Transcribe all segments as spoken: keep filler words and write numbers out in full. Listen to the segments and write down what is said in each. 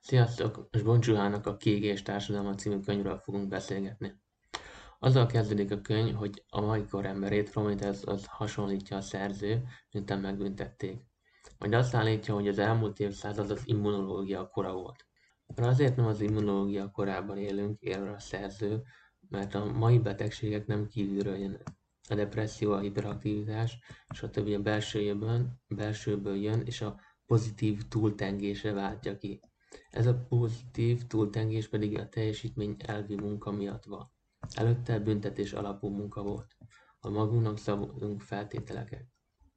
Sziasztok! Most Boncsuhának a Kiégés társadalma című könyvről fogunk beszélgetni. Azzal kezdődik a könyv, hogy a mai kor emberét Prometheushoz hasonlítja a szerző, miután megbüntették. Majd azt állítja, hogy az elmúlt évszázad az immunológia kora volt. De azért nem az immunológia korában élünk, érve a szerző, mert a mai betegségek nem kívülről jönnek. A depresszió, a hiperaktivitás, stb. A belsőjében, belsőből jön, és a pozitív túltengésre váltja ki. Ez a pozitív túltengés pedig a teljesítmény elvi munka miatt van. Előtte büntetés alapú munka volt. A magunknak szabunk feltételeket.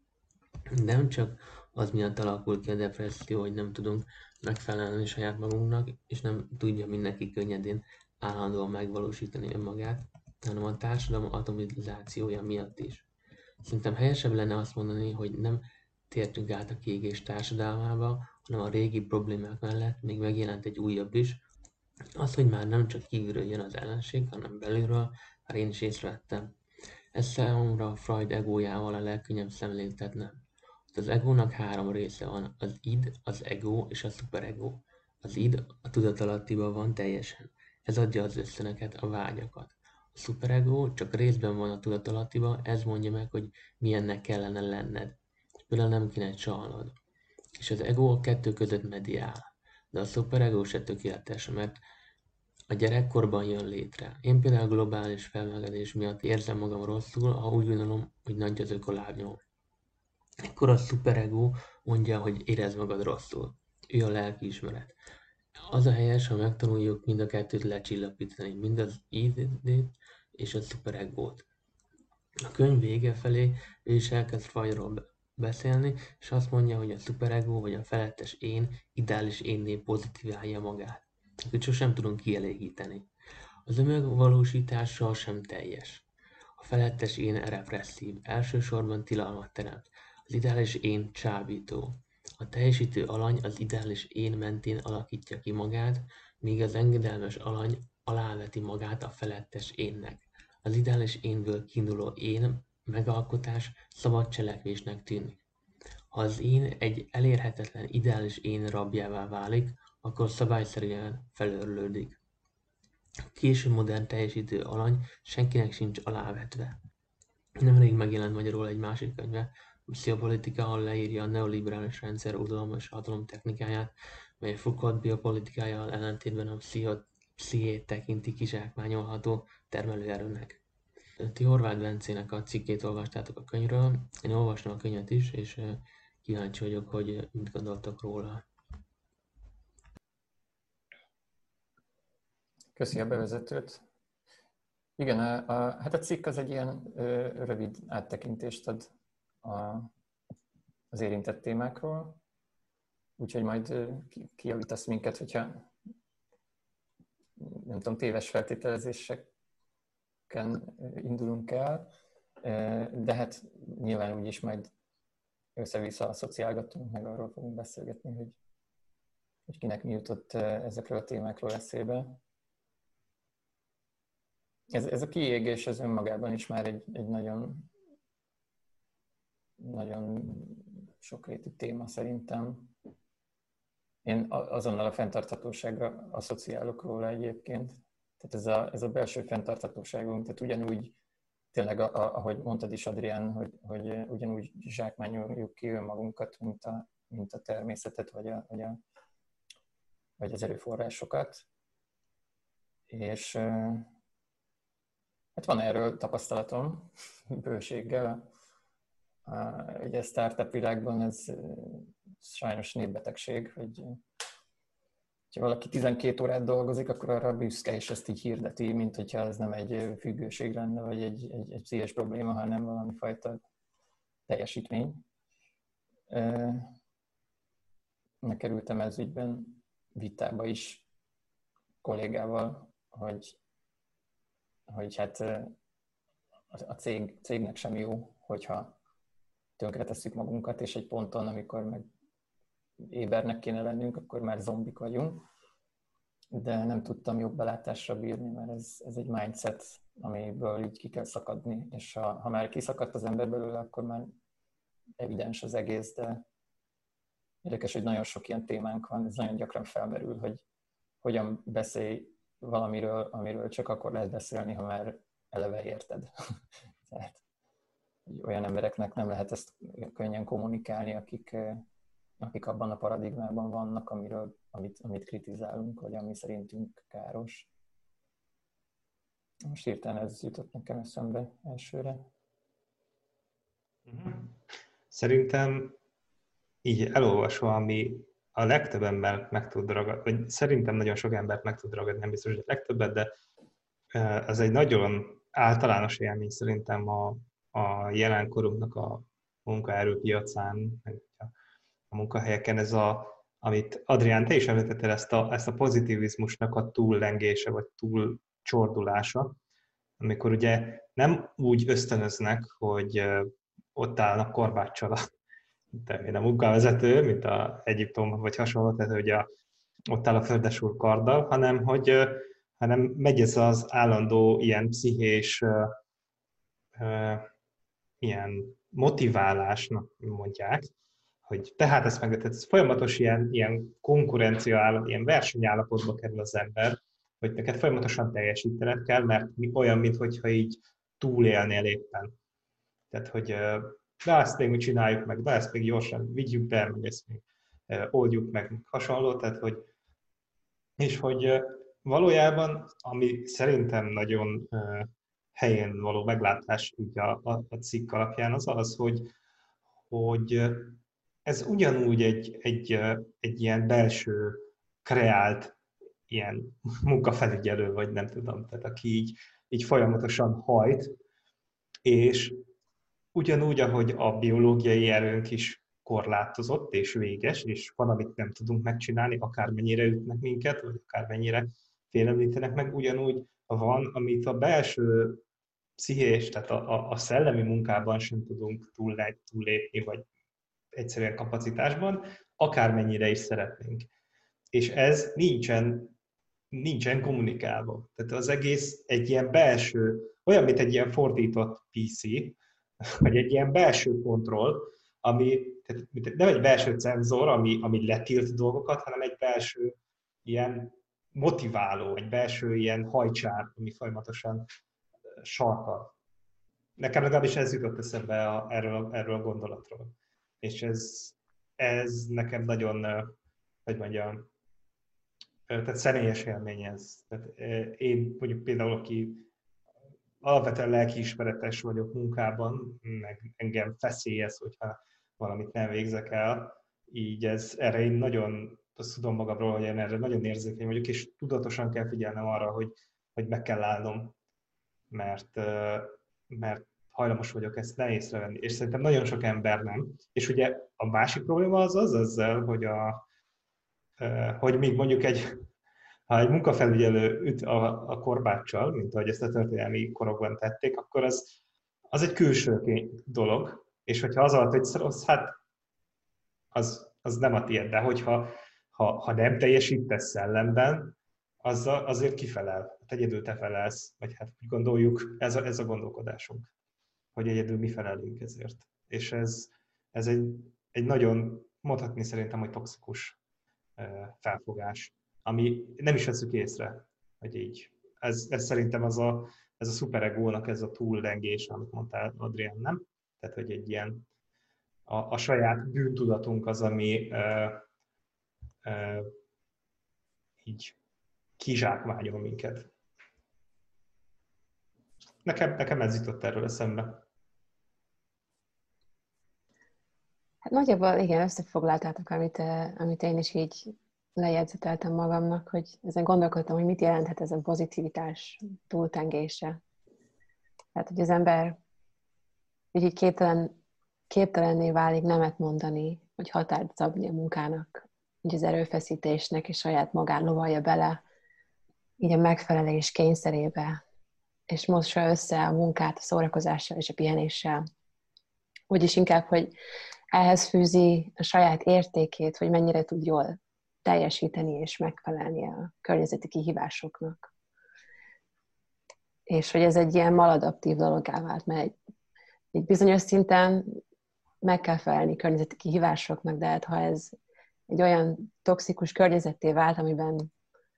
Nem csak az miatt alakul ki a depresszió, hogy nem tudunk megfelelni saját magunknak, és nem tudja mindenki könnyedén állandóan megvalósítani önmagát, hanem a társadalom atomizációja miatt is. Szerintem helyesebb lenne azt mondani, hogy nem tértünk át a kiégés társadalmába, hanem a régi problémák mellett még megjelent egy újabb is, az, hogy már nem csak kívülről jön az ellenség, hanem belülről, már én is észrevettem. Ez számomra Freud egójával a legkönnyebb szemléltetnem. Az egónak három része van, az id, az ego és a szuperego. Az id a tudatalattiban van teljesen. Ez adja az ösztönöket, a vágyakat. A szuperego csak részben van a tudatalattiban, ez mondja meg, hogy milyennek kellene lenned. Például nem kéne csalnod. És az ego a kettő között mediál. De a szuperego se tökéletes, mert a gyerekkorban jön létre. Én például globális felmelegedés miatt érzem magam rosszul, ha úgy gondolom, hogy nagy az ökolábnyom. Ekkor a szuperego mondja, hogy érezd magad rosszul. Ő a lelkiismeret. Az a helyes, ha megtanuljuk mind a kettőt lecsillapítani, mind az id-t és a szuperegót. A könyv vége felé ő is elkezd Freudról beszélni, és azt mondja, hogy a szuperego vagy a felettes én ideális énné pozitíválja magát, akit sosem tudunk kielégíteni. Az önmegvalósítás sohasem teljes. A felettes én represszív, elsősorban tilalmat teremt. Az ideális én csábító. A teljesítő alany az ideális én mentén alakítja ki magát, míg az engedelmes alany aláveti magát a felettes énnek. Az ideális énből kiinduló én megalkotás szabad cselekvésnek tűnik. Ha az én egy elérhetetlen ideális én rabjává válik, akkor szabályszerűen felőrlődik. A késő modern teljesítő alany senkinek sincs alávetve. Nemrég megjelent magyarul egy másik könyve, a Pszichopolitika, ahol leírja a neoliberális rendszer uralom és hatalom technikáját, mely Foucault biopolitikájával ellentétben a pszichét tekinti kizsákmányolható termelőerőnek. Ti Horváth Bencének a cikkét olvastátok a könyvről, én olvastam a könyvet is, és kíváncsi vagyok, hogy mit gondoltok róla. Köszi a bevezetőt. Igen, a, a, hát a cikk az egy ilyen ö, rövid áttekintést ad a, az érintett témákról, úgyhogy majd ö, kijavítasz minket, hogyha nem tudom, téves feltételezéseken indulunk el, de hát nyilván úgyis majd össze-vissza a szociálgatunk, meg arról fogunk beszélgetni, hogy, hogy kinek mi jutott ezekről a témákról eszébe. Ez, ez a kiégés az önmagában is már egy, egy nagyon, nagyon sokrétű téma szerintem. Én azonnal a fenntarthatóságra asszociálok róla egyébként. Tehát ez a, ez a belső fenntarthatóságunk, tehát ugyanúgy, tényleg a, a, ahogy mondtad is, Adrián, hogy, hogy ugyanúgy zsákmányoljuk ki önmagunkat, mint a, mint a természetet, vagy, a, vagy, a, vagy az erőforrásokat. És hát van erről tapasztalatom bőséggel. Ugye a startup világban ez sajnos népbetegség, hogy ha valaki tizenkét órát dolgozik, akkor arra büszke, és ezt így hirdeti, mint hogyha ez nem egy függőség lenne, vagy egy, egy, egy pszichés probléma, hanem valami fajta teljesítmény. Megkerültem ez ügyben vitába is kollégával, hogy, hogy hát a cég, cégnek sem jó, hogyha tönkretesszük magunkat, és egy ponton, amikor meg ébernek kéne lennünk, akkor már zombik vagyunk. De nem tudtam jobb belátásra bírni, mert ez, ez egy mindset, amiből így ki kell szakadni, és ha, ha már kiszakadt az ember belőle, akkor már evidens az egész, de, Érdekes, hogy nagyon sok ilyen témánk van, ez nagyon gyakran felmerül, hogy hogyan beszélj valamiről, amiről csak akkor lehet beszélni, ha már eleve érted. Tehát olyan embereknek nem lehet ezt könnyen kommunikálni, akik, akik abban a paradigmában vannak, amiről, amit, amit kritizálunk, vagy ami szerintünk káros. Most hirtelen ez jutott nekem eszembe elsőre. Szerintem így elolvasva, ami a legtöbb embert meg tud ragadni, vagy szerintem nagyon sok embert meg tud ragadni, nem biztos, hogy a legtöbbet, de ez egy nagyon általános élmény szerintem a, a jelenkorunknak a munkaerőpiacán, a munkahelyeken, ez a, amit Adrián, te is említettél, ezt a, ezt a pozitivizmusnak a túllengése, vagy túlcsordulása, amikor ugye nem úgy ösztönöznek, hogy ott állnak korbáccsal a, a munkavezető, mint a Egyiptom vagy hasonló, tehát hogy a, ott áll a földesúr karddal, hanem hogy hanem megy ez az állandó ilyen pszichés uh, uh, ilyen motiválásnak mondják, hogy tehát ezt meg, tehát ez folyamatos ilyen, ilyen konkurencia állapot, ilyen versenyállapotba kerül az ember, hogy neked folyamatosan teljesítened kell, mert olyan, mintha így túlélnél éppen. Tehát, hogy de ezt még mi csináljuk meg, de ezt még gyorsan vigyük be, meg ezt még oldjuk meg, meg hasonló, tehát, hogy és hogy valójában, ami szerintem nagyon helyén való meglátás így a, a, a cikk alapján az az, hogy, hogy ez ugyanúgy egy, egy, egy ilyen belső kreált ilyen munkafelügyelő, vagy nem tudom, tehát aki így, így folyamatosan hajt, és ugyanúgy, ahogy a biológiai erőnk is korlátozott és véges, és van, amit nem tudunk megcsinálni, akármennyire ütnek minket, vagy akármennyire félemlítenek meg, ugyanúgy van, amit a belső pszichés, tehát a, a, a szellemi munkában sem tudunk túllépni, vagy egyszerűen kapacitásban, akármennyire is szeretnénk. És ez nincsen, nincsen kommunikálva. Tehát az egész egy ilyen belső, olyan, mint egy ilyen fordított pé cé, vagy egy ilyen belső kontroll, ami tehát nem egy belső cenzor, ami, ami letilt dolgokat, hanem egy belső ilyen motiváló, egy belső ilyen hajcsár, ami folyamatosan sarkal. Nekem legalábbis ez jutott eszembe a, erről, erről a gondolatról. És ez, ez nekem nagyon, hogy mondjam, tehát személyes élmény ez. Tehát én mondjuk például, aki alapvetően lelkiismeretes vagyok munkában, meg engem feszélyez, hogyha valamit nem végzek el, így ez, erre én nagyon azt tudom magamról, hogy én erre nagyon érzékeny vagyok, és tudatosan kell figyelnem arra, hogy, hogy meg kell állnom, mert, mert hajlamos vagyok ezt ne észrevenni, és szerintem nagyon sok ember nem. És ugye a másik probléma az az ezzel, hogy, a, hogy még mondjuk egy, ha egy munkafelügyelő üt a, a korbáccsal, mint ahogy ezt a történelmi korokban tették, akkor az, az egy külső dolog, és hogyha az alatt, hogy rossz, hát az, az nem a tiéd, de hogyha ha, ha nem teljesítesz szellemben, az a, azért kifelel, hát egyedül te felelsz, vagy hát úgy gondoljuk, ez a, ez a gondolkodásunk, hogy egyedül mi felelünk ezért. És ez, ez egy, egy nagyon, mondhatni szerintem, hogy toxikus felfogás, ami nem is veszük észre, hogy így. Ez, ez szerintem az a, ez a szuperegónak ez a túllengés, amit mondtál, Adrián, nem? Tehát, hogy egy ilyen a, a saját bűntudatunk az, ami ö, ö, így kizsákmányol minket. Nekem, nekem ez jutott erről eszembe. Hát nagyjából igen, összefoglaltátok, amit, amit én is így lejegyzeteltem magamnak, hogy ezen gondolkodtam, hogy mit jelenthet ez a pozitivitás túltengése. Tehát, hogy az ember hogy így képtelen, képtelenné válik nemet mondani, hogy határt szabni a munkának, hogy az erőfeszítésnek és saját magán lovalja bele, így a megfelelés kényszerébe, és mossa össze a munkát a szórakozással és a pihenéssel. Úgyis inkább, hogy ehhez fűzi a saját értékét, hogy mennyire tud jól teljesíteni és megfelelni a környezeti kihívásoknak. És hogy ez egy ilyen maladaptív dologgá vált, mert egy, egy bizonyos szinten meg kell felelni környezeti kihívásoknak, de hát ha ez egy olyan toxikus környezetté vált, amiben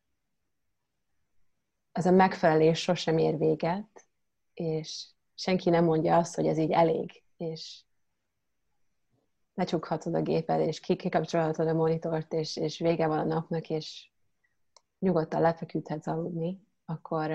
ez a megfelelés sosem ér véget, és senki nem mondja azt, hogy ez így elég, és lecsukhatod a géped, és kikapcsolhatod a monitort, és, és vége van a napnak, és nyugodtan lefeküdhetsz aludni, akkor,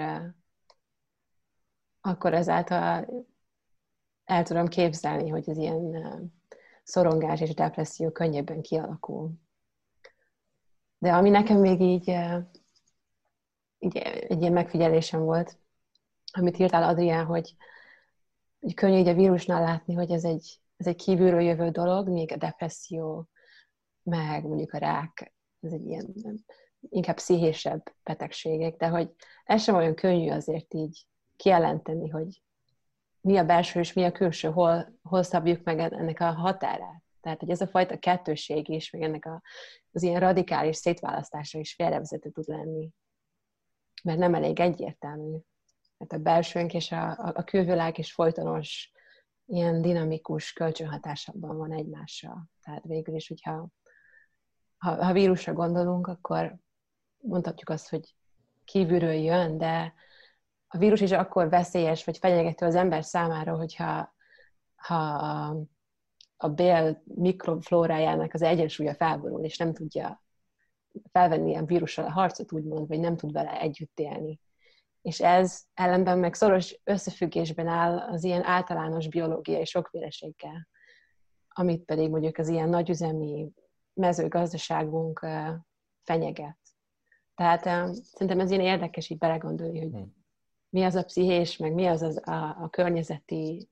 akkor ezáltal el tudom képzelni, hogy az ilyen szorongás és depresszió könnyebben kialakul. De ami nekem még így, így egy ilyen megfigyelésem volt, amit írtál, Adrián, hogy, hogy könnyű így a vírusnál látni, hogy ez egy, ez egy kívülről jövő dolog, még a depresszió, meg mondjuk a rák, ez egy ilyen inkább pszichésabb betegségek, de hogy ez sem olyan könnyű azért így kijelenteni, hogy mi a belső és mi a külső, hol, hol szabjuk meg ennek a határát. Tehát, hogy ez a fajta kettőség is, meg ennek a, az ilyen radikális szétválasztása is félrevezető tud lenni. Mert nem elég egyértelmű. Mert a belsőnk és a, a, a külvilág is folytonos, ilyen dinamikus kölcsönhatásokban van egymással. Tehát végül is, hogyha ha, ha vírusra gondolunk, akkor mondhatjuk azt, hogy kívülről jön, de a vírus is akkor veszélyes, vagy fenyegető az ember számára, hogyha ha a, a bél mikroflórájának az egyensúlya felborul, és nem tudja felvenni a vírussal a harcot, úgymond, vagy nem tud vele együtt élni. És ez ellenben meg szoros összefüggésben áll az ilyen általános biológiai sokféleséggel, amit pedig mondjuk az ilyen nagyüzemi mezőgazdaságunk fenyeget. Tehát szerintem ez ilyen érdekes így belegondolni, hogy hmm. mi az a pszichés, meg mi az, az a, a környezeti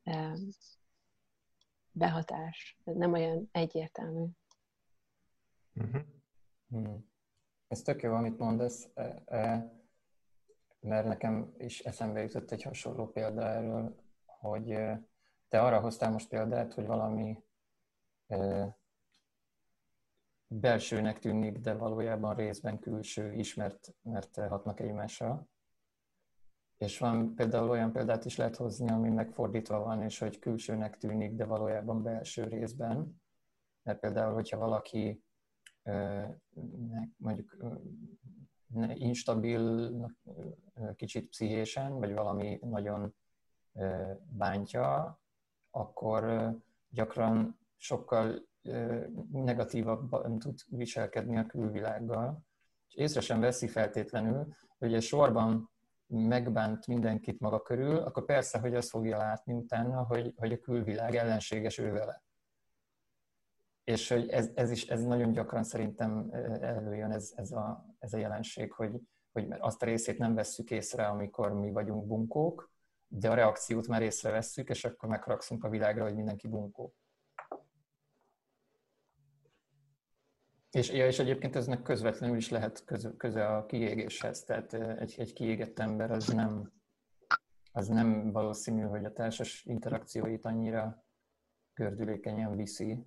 behatás. Ez nem olyan egyértelmű. Uh-huh. Hmm. Ez tök jó, amit mondasz, mert nekem is eszembe jutott egy hasonló példa erről, hogy te arra hoztál most példát, hogy valami belsőnek tűnik, de valójában részben külső is, mert, mert hatnak egymásra. És van például olyan példát is lehet hozni, ami megfordítva van, és hogy külsőnek tűnik, de valójában belső részben. Mert például, hogyha valaki mondjuk instabil, kicsit pszichésen, vagy valami nagyon bántja, akkor gyakran sokkal negatívabban tud viselkedni a külvilággal. És észre sem veszi feltétlenül, hogy egy sorban megbánt mindenkit maga körül, akkor persze, hogy azt fogja látni utána, hogy, hogy a külvilág ellenséges ő vele. És hogy ez, ez is ez nagyon gyakran szerintem előjön ez, ez, a, ez a jelenség, hogy, hogy azt a részét nem vesszük észre, amikor mi vagyunk bunkók, de a reakciót már észrevesszük, és akkor megharagszunk a világra, hogy mindenki bunkó. És, ja, és egyébként eznek közvetlenül is lehet köze, köze a kiégéshez, tehát egy, egy kiégett ember az nem, az nem valószínű, hogy a társas interakcióit annyira gördülékenyen viszi.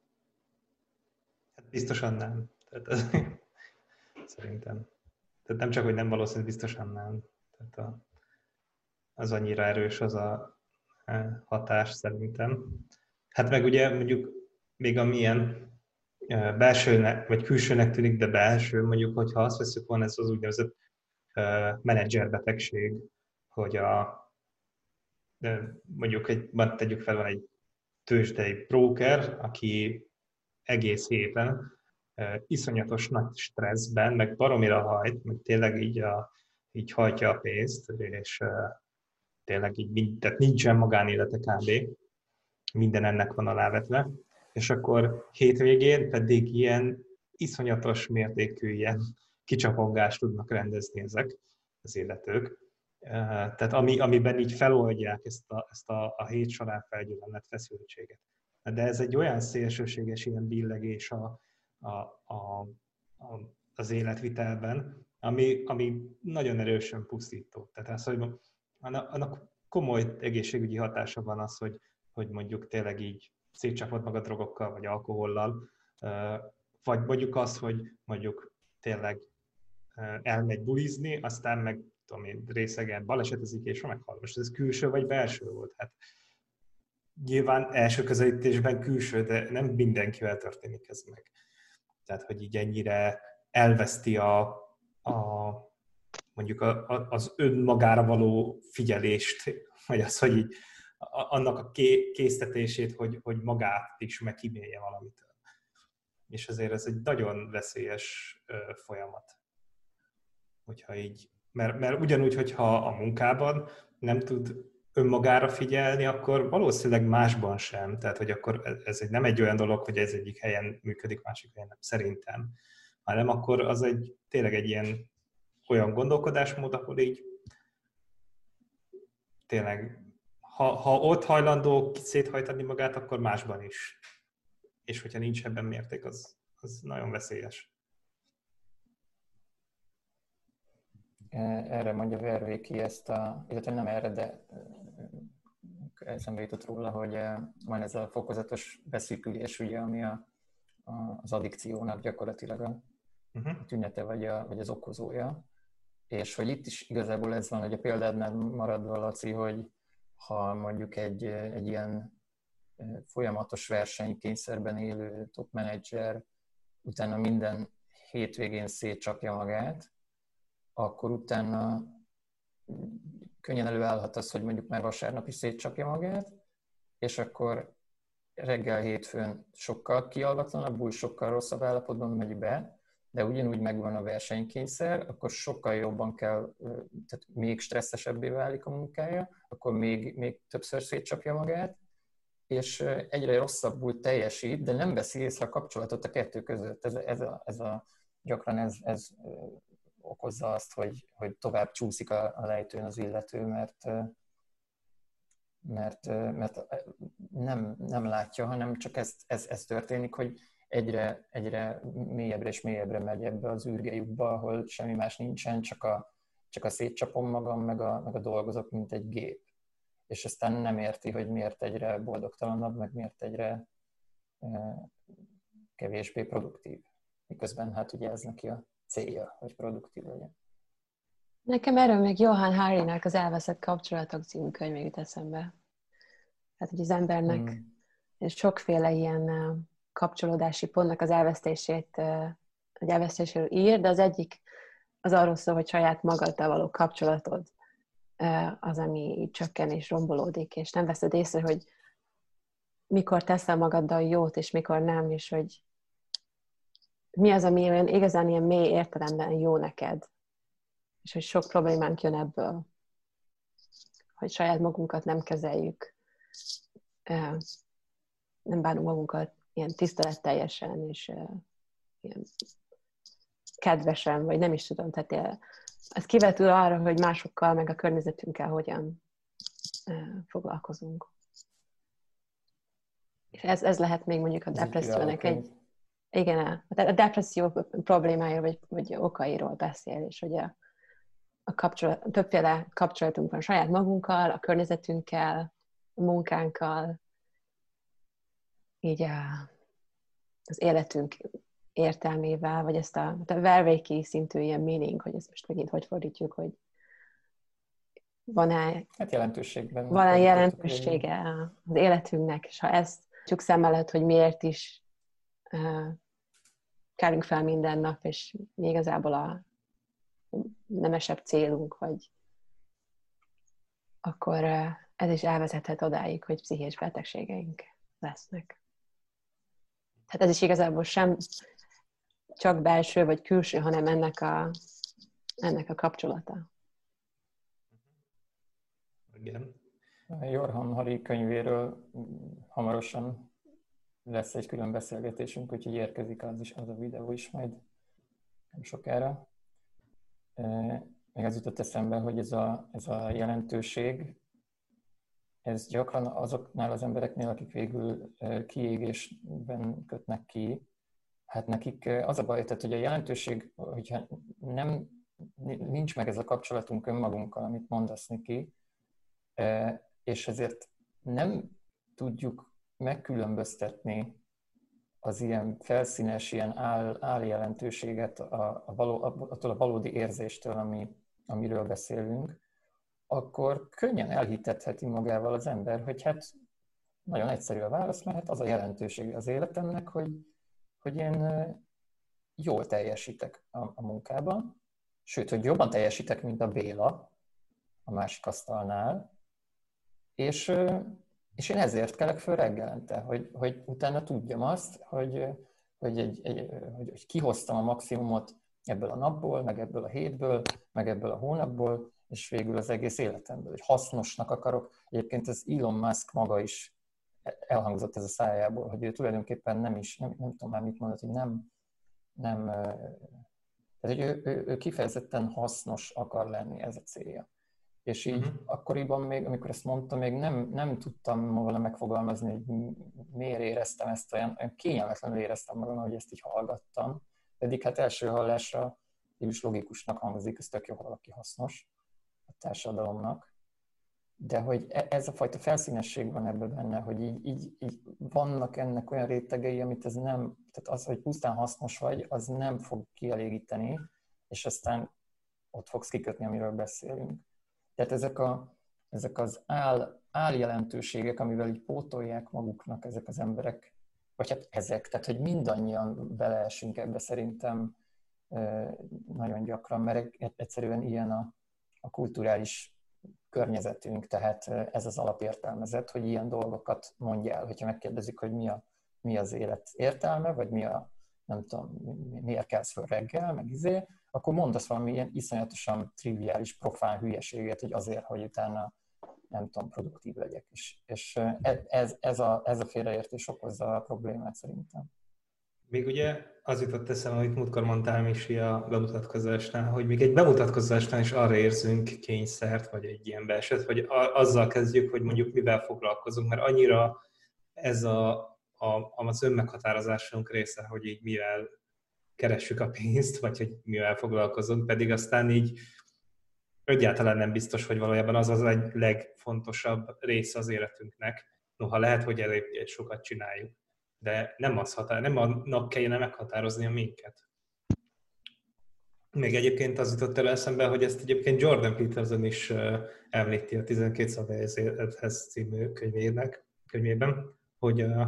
Hát biztosan nem. Tehát az, szerintem. Tehát nem csak, hogy nem valószínű, biztosan nem. Tehát a, az annyira erős az a hatás szerintem. Hát meg ugye mondjuk még a milyen belsőnek, vagy külsőnek tűnik, de belső, mondjuk, hogyha azt veszük, van ez az úgynevezett uh, menedzserbetegség, hogy a, mondjuk egy, tegyük fel, van egy tőzsdei broker, aki egész héten uh, iszonyatos nagy stresszben, meg baromira hajt, meg tényleg így, a, így hajtja a pénzt, és uh, tényleg így, tehát nincsen magánélete kb. Minden ennek van alávetve. És akkor hétvégén pedig ilyen iszonyatos mértékű ilyen kicsapongást tudnak rendezni ezek az illetők. Tehát ami, amiben így feloldják ezt a, ezt a, a hét során felgyűlölt feszültséget. De ez egy olyan szélsőséges ilyen billegés a, a, a, a, az életvitelben, ami, ami nagyon erősen pusztító. Tehát az, hogy annak komoly egészségügyi hatása van az, hogy, hogy mondjuk tényleg így szétcsapod magad drogokkal, vagy alkohollal, vagy mondjuk az, hogy mondjuk tényleg elmegy bulizni, aztán meg tudom én, részegen balesetezik, és meghal. Most ez külső vagy belső volt? Hát nyilván első közelítésben külső, de nem mindenkivel történik ez meg. Tehát, hogy így ennyire elveszti a, a mondjuk a, a, az önmagára való figyelést, vagy az, hogy így a, annak a ké, késztetését, hogy, hogy magát is megkímélje valamit. És azért ez egy nagyon veszélyes ö, folyamat. Hogyha így, mert, mert ugyanúgy, hogyha a munkában nem tud önmagára figyelni, akkor valószínűleg másban sem. Tehát, hogy akkor ez egy, nem egy olyan dolog, hogy ez egyik helyen működik, másik helyen nem, szerintem. Hanem akkor az egy, tényleg egy ilyen olyan gondolkodásmód, ahol így tényleg, ha, ha ott hajlandó széthajtani magát, akkor másban is. És hogyha nincs ebben mérték, az, az nagyon veszélyes. Erre mondja Vervéki ezt a, illetve nem erre, de eszembe jutott róla, hogy van ez a fokozatos beszűkülés, ugye, ami a, a, az addikciónak gyakorlatilag a Uh-huh. tünete vagy, a, vagy az okozója. És hogy itt is igazából ez van, hogy a példádnál maradva, Laci, hogy ha mondjuk egy, egy ilyen folyamatos versenykényszerben élő top menedzser utána minden hétvégén szétcsapja magát, akkor utána könnyen előállhat az, hogy mondjuk már vasárnap is szétcsapja magát, és akkor reggel hétfőn sokkal kialvatlanabbul, sokkal rosszabb állapotban megy be, de ugyanúgy megvan a versenykényszer, akkor sokkal jobban kell, tehát még stresszesebbé válik a munkája, akkor még, még többször szétcsapja magát, és egyre rosszabbul teljesít, de nem veszi észre a kapcsolatot a kettő között. Ez, ez a, ez a, gyakran ez, ez okozza azt, hogy, hogy tovább csúszik a, a lejtőn az illető, mert, mert, mert nem, nem látja, hanem csak ez, ez, ez történik, hogy egyre, egyre mélyebbre és mélyebbre megy ebbe az űrgejükbe, ahol semmi más nincsen, csak a, csak a szétcsapom magam, meg a, meg a dolgozok, mint egy gép. És aztán nem érti, hogy miért egyre boldogtalanabb, meg miért egyre e, kevésbé produktív. Miközben hát ugye ez neki a célja, hogy produktív legyen. Nekem erről még Johann Hari-nak az Elveszett kapcsolatok című könyve jut eszembe. Tehát, hogy az embernek hmm. sokféle ilyen kapcsolódási pontnak az elvesztését, hogy elvesztéséről ír, de az egyik az arról szól, hogy saját magaddal való kapcsolatod az, ami így csökken és rombolódik, és nem veszed észre, hogy mikor teszel magaddal jót, és mikor nem, és hogy mi az, ami olyan igazán ilyen mély értelemben jó neked, és hogy sok problémánk jön ebből, hogy saját magunkat nem kezeljük, nem bánunk magunkat ilyen tiszteletteljesen, és ilyen kedvesen, vagy nem is tudom, tehát ez kivetül arra, hogy másokkal, meg a környezetünkkel hogyan foglalkozunk. És ez, ez lehet még mondjuk a depressziónak egy... Igen, a depresszió problémája, vagy, vagy okairól beszél, és hogy a, a kapcsolat, többféle kapcsolatunk van saját magunkkal, a környezetünkkel, a munkánkkal, így a, az életünk értelmével, vagy ezt a, a Vervéki szintű ilyen meaning, hogy ezt most megint hogy fordítjuk, hogy van-e, hát jelentőségben van-e jelentősége az életünknek, és ha ezt csak szem előtt, hogy miért is uh, kelünk fel minden nap, és mi igazából a nemesebb célunk, vagy akkor uh, ez is elvezethet odáig, hogy pszichés betegségeink lesznek. Tehát ez is igazából sem csak belső vagy külső, hanem ennek a, ennek a kapcsolata. Igen. Johann Hari könyvéről hamarosan lesz egy külön beszélgetésünk, úgyhogy érkezik az is, az a videó is majd nem sokára. Még az jutott eszembe, hogy ez a, ez a jelentőség, ez gyakran azoknál az embereknél, akik végül kiégésben kötnek ki, hát nekik az a baj, tehát, hogy a jelentőség, hogyha nem, nincs meg ez a kapcsolatunk önmagunkkal, amit mondasz neki, és ezért nem tudjuk megkülönböztetni az ilyen felszínes, ilyen áll, álljelentőséget a, a való, attól a valódi érzéstől, ami, amiről beszélünk, akkor könnyen elhitetheti magával az ember, hogy hát nagyon egyszerű a válasz, mert az a jelentősége az életemnek, hogy, hogy én jól teljesítek a, a munkában, sőt, hogy jobban teljesítek, mint a Béla a másik asztalnál, és, és én ezért kelek föl reggelente, hogy, hogy utána tudjam azt, hogy, hogy, egy, egy, hogy, hogy kihoztam a maximumot ebből a napból, meg ebből a hétből, meg ebből a hónapból, és végül az egész életemből, hogy hasznosnak akarok. Egyébként ez Elon Musk maga is elhangzott ez a szájából, hogy ő tulajdonképpen nem is, nem, nem tudom már mit mondott, hogy nem, nem tehát, hogy ő, ő, ő kifejezetten hasznos akar lenni, ez a célja. És így uh-huh. akkoriban még, amikor ezt mondtam, még nem, nem tudtam volna megfogalmazni, hogy miért éreztem ezt olyan, olyan kényelmetlenül éreztem magam, hogy ezt így hallgattam. Pedig hát első hallásra is logikusnak hangzik, ez tök jó, ha valaki hasznos a társadalomnak. De hogy ez a fajta felszínesség van ebben benne, hogy így, így, így vannak ennek olyan rétegei, amit ez nem, tehát az, hogy pusztán hasznos vagy, az nem fog kielégíteni, és aztán ott fogsz kikötni, amiről beszélünk. Tehát ezek, a, ezek az áll, áljelentőségek, amivel így pótolják maguknak ezek az emberek, vagy hát ezek, tehát hogy mindannyian beleesünk ebbe szerintem nagyon gyakran, mert egyszerűen ilyen a, a kulturális környezetünk, tehát ez az alapértelmezet, hogy ilyen dolgokat mondjál, hogyha megkérdezik, hogy mi, a, mi az élet értelme, vagy mi a, nem tudom, miért kelsz föl reggel, meg izé, akkor mondasz valami ilyen iszonyatosan triviális, profán hülyeséget, hogy azért, hogy utána, nem tudom, produktív legyek is. És ez, ez, a, ez a félreértés okozza a problémát szerintem. Még ugye az jutott eszembe, amit múltkor mondtál, Misi, a bemutatkozásnál, hogy még egy bemutatkozásnál is arra érzünk kényszert, vagy egy ilyen beeset, hogy azzal kezdjük, hogy mondjuk mivel foglalkozunk, mert annyira ez a, a, az önmeghatározásunk része, hogy így mivel keressük a pénzt, vagy hogy mivel foglalkozunk, pedig aztán így egyáltalán nem biztos, hogy valójában az az egy legfontosabb része az életünknek. Noha lehet, hogy elég sokat csináljuk. De nem, az határ, nem annak kellene meghatároznia minket. Még egyébként az jutott elő eszembe, hogy ezt egyébként Jordan Peterson is említi a tizenkét szabály az élethez című könyvének, könyvében, hogy uh,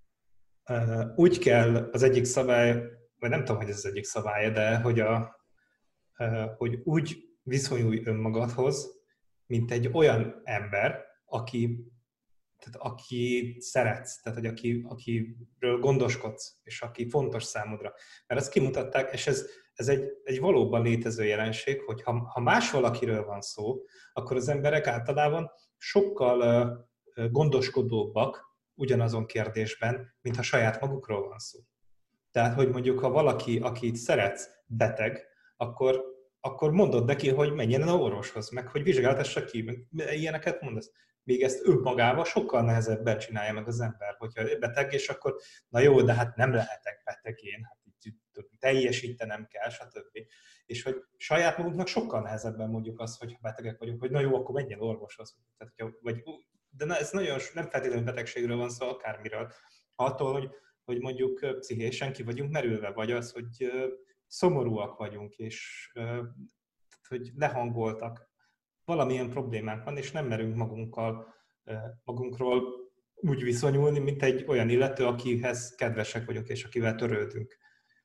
uh, úgy kell az egyik szabály, vagy nem tudom, hogy ez az egyik szabálya, de hogy, a, uh, hogy úgy viszonyulj önmagadhoz, mint egy olyan ember, aki Tehát aki szeretsz, tehát hogy aki, akiről gondoskodsz, és aki fontos számodra. Mert ezt kimutatták, és ez, ez egy, egy valóban létező jelenség, hogy ha, ha más valakiről van szó, akkor az emberek általában sokkal uh, gondoskodóbbak ugyanazon kérdésben, mint ha saját magukról van szó. Tehát, hogy mondjuk, ha valaki, akit szeretsz, beteg, akkor, akkor mondod neki, hogy menjen el orvoshoz, meg hogy vizsgáltassa ki, meg ilyeneket mondasz. Még ezt önmagával sokkal nehezebben csinálja meg az ember, hogyha beteg, és akkor na jó, de hát nem lehetek beteg én, hát így teljesítenem kell, stb. És hogy saját magunknak sokkal nehezebben mondjuk azt, hogy ha betegek vagyunk, hogy na jó, akkor menjen orvoshoz. Tehát, vagy, de na, ez nagyon nem feltétlenül betegségről van szó, akármiről. Attól, hogy, hogy mondjuk pszichésen ki vagyunk merülve, vagy az, hogy szomorúak vagyunk, és hogy lehangoltak. Valamilyen problémánk van, és nem merünk magunkkal, magunkról úgy viszonyulni, mint egy olyan illető, akihez kedvesek vagyunk, és akivel törődünk.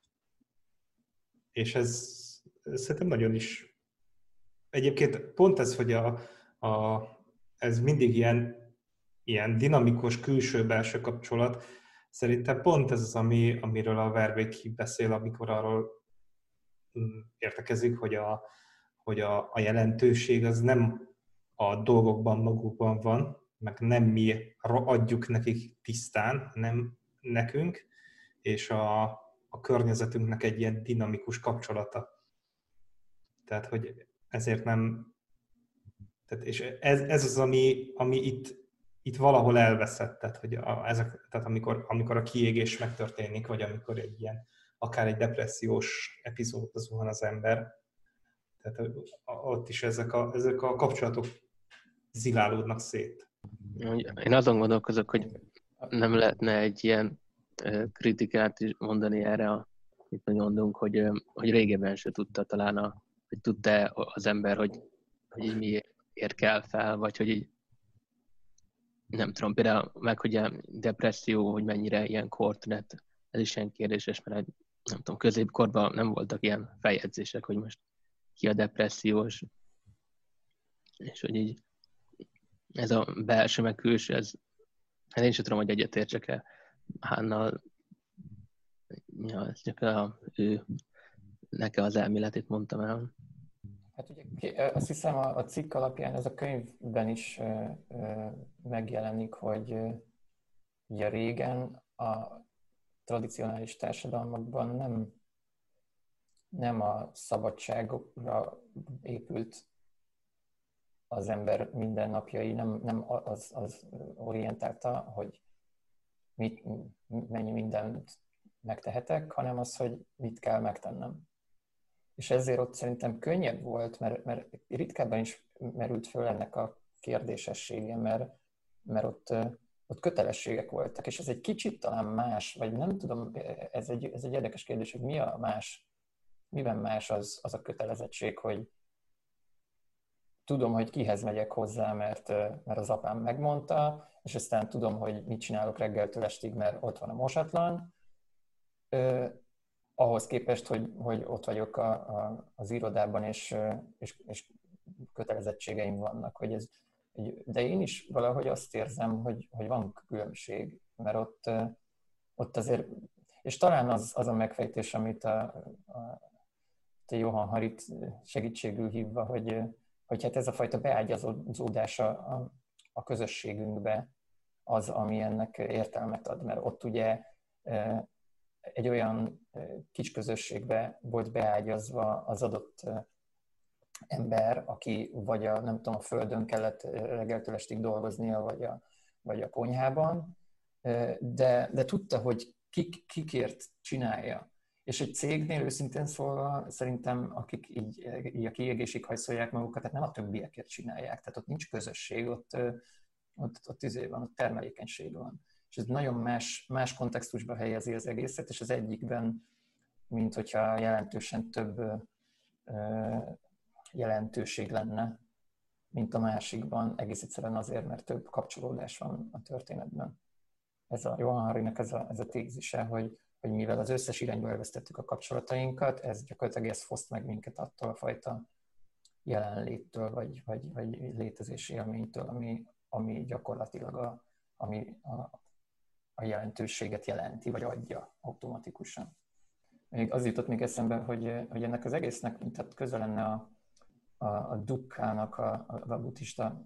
És ez, ez szerintem nagyon is... Egyébként pont ez, hogy a, a, ez mindig ilyen, ilyen dinamikus külső-belső kapcsolat, szerintem pont ez az, ami, amiről a Verbeek beszél, amikor arról értekezik, hogy a hogy a, a jelentőség az nem a dolgokban magukban van, meg nem mi adjuk nekik tisztán, nem nekünk, és a, a környezetünknek egy ilyen dinamikus kapcsolata. Tehát, hogy ezért nem... Tehát, és ez, ez az, ami, ami itt, itt valahol elveszett, tehát, hogy a, ezek, tehát amikor, amikor a kiégés megtörténik, vagy amikor egy ilyen, akár egy depressziós epizódba zuhan az ember, tehát ott is ezek a, ezek a kapcsolatok zilálódnak szét. Én azon gondolkozok, hogy nem lehetne egy ilyen kritikát is mondani erre, amit mondunk, hogy, hogy régebben se tudta talán, a, hogy tudta az ember, hogy, hogy így miért kell fel, vagy hogy így, nem tudom, például meg, hogy a depresszió, hogy mennyire ilyen kortünet, ez is ilyen kérdéses, mert nem tudom, középkorban nem voltak ilyen feljegyzések, hogy most ki a depressziós, és hogy így ez a belső meg külső, ez, hát én sem tudom, hogy egyetértsek-e Hánnal, ja, ez csak a, ő, nekem az elméletét mondtam el. Hát ugye azt hiszem a, a cikk alapján ez a könyvben is ö, ö, megjelenik, hogy ö, ugye régen a tradicionális társadalmakban nem, nem a szabadságokra épült az ember mindennapjai, nem, nem az, az orientálta, hogy mit, mennyi mindent megtehetek, hanem az, hogy mit kell megtennem. És ezért ott szerintem könnyebb volt, mert, mert ritkábban is merült föl ennek a kérdésessége, mert, mert ott, ott kötelességek voltak, és ez egy kicsit talán más, vagy nem tudom, ez egy, ez egy érdekes kérdés, hogy mi a más, miben más az, az a kötelezettség, hogy tudom, hogy kihez megyek hozzá, mert, mert az apám megmondta, és aztán tudom, hogy mit csinálok reggeltől estig, mert ott van a mosatlan, ahhoz képest, hogy, hogy ott vagyok a, a, az irodában, és, és, és kötelezettségeim vannak. Hogy ez, de én is valahogy azt érzem, hogy, hogy van különbség, mert ott, ott azért, és talán az, az a megfejtés, amit a, a, a Johann Harit segítségül hívva, hogy, hogy hát ez a fajta beágyazódás a, a, a közösségünkbe az, ami ennek értelmet ad, mert ott ugye egy olyan kis közösségbe volt beágyazva az adott ember, aki vagy a, nem tudom, a földön kellett reggeltől estig dolgoznia, vagy a, vagy a konyhában, de, de tudta, hogy kik, kikért csinálja. És egy cégnél őszintén szólva szerintem, akik így, így a kiégésig hajszolják magukat, tehát nem a többiekért csinálják, tehát ott nincs közösség, ott, ott, ott izé van, ott termelékenység van. És ez nagyon más, más kontextusba helyezi az egészet, és az egyikben, mint hogyha jelentősen több ö, jelentőség lenne, mint a másikban, egész egyszerűen azért, mert több kapcsolódás van a történetben. Ez a Johann Harinak ez a, ez a tézise, hogy, hogy mivel az összes irányba elvesztettük a kapcsolatainkat, ez gyakorlatilag ez foszt meg minket attól a fajta jelenléttől, vagy, vagy, vagy létezési élménytől, ami, ami gyakorlatilag a, ami a, a jelentőséget jelenti, vagy adja automatikusan. Még az jutott még eszembe, hogy, hogy ennek az egésznek tehát közel lenne a, a, a dukkhának, a, a buddhista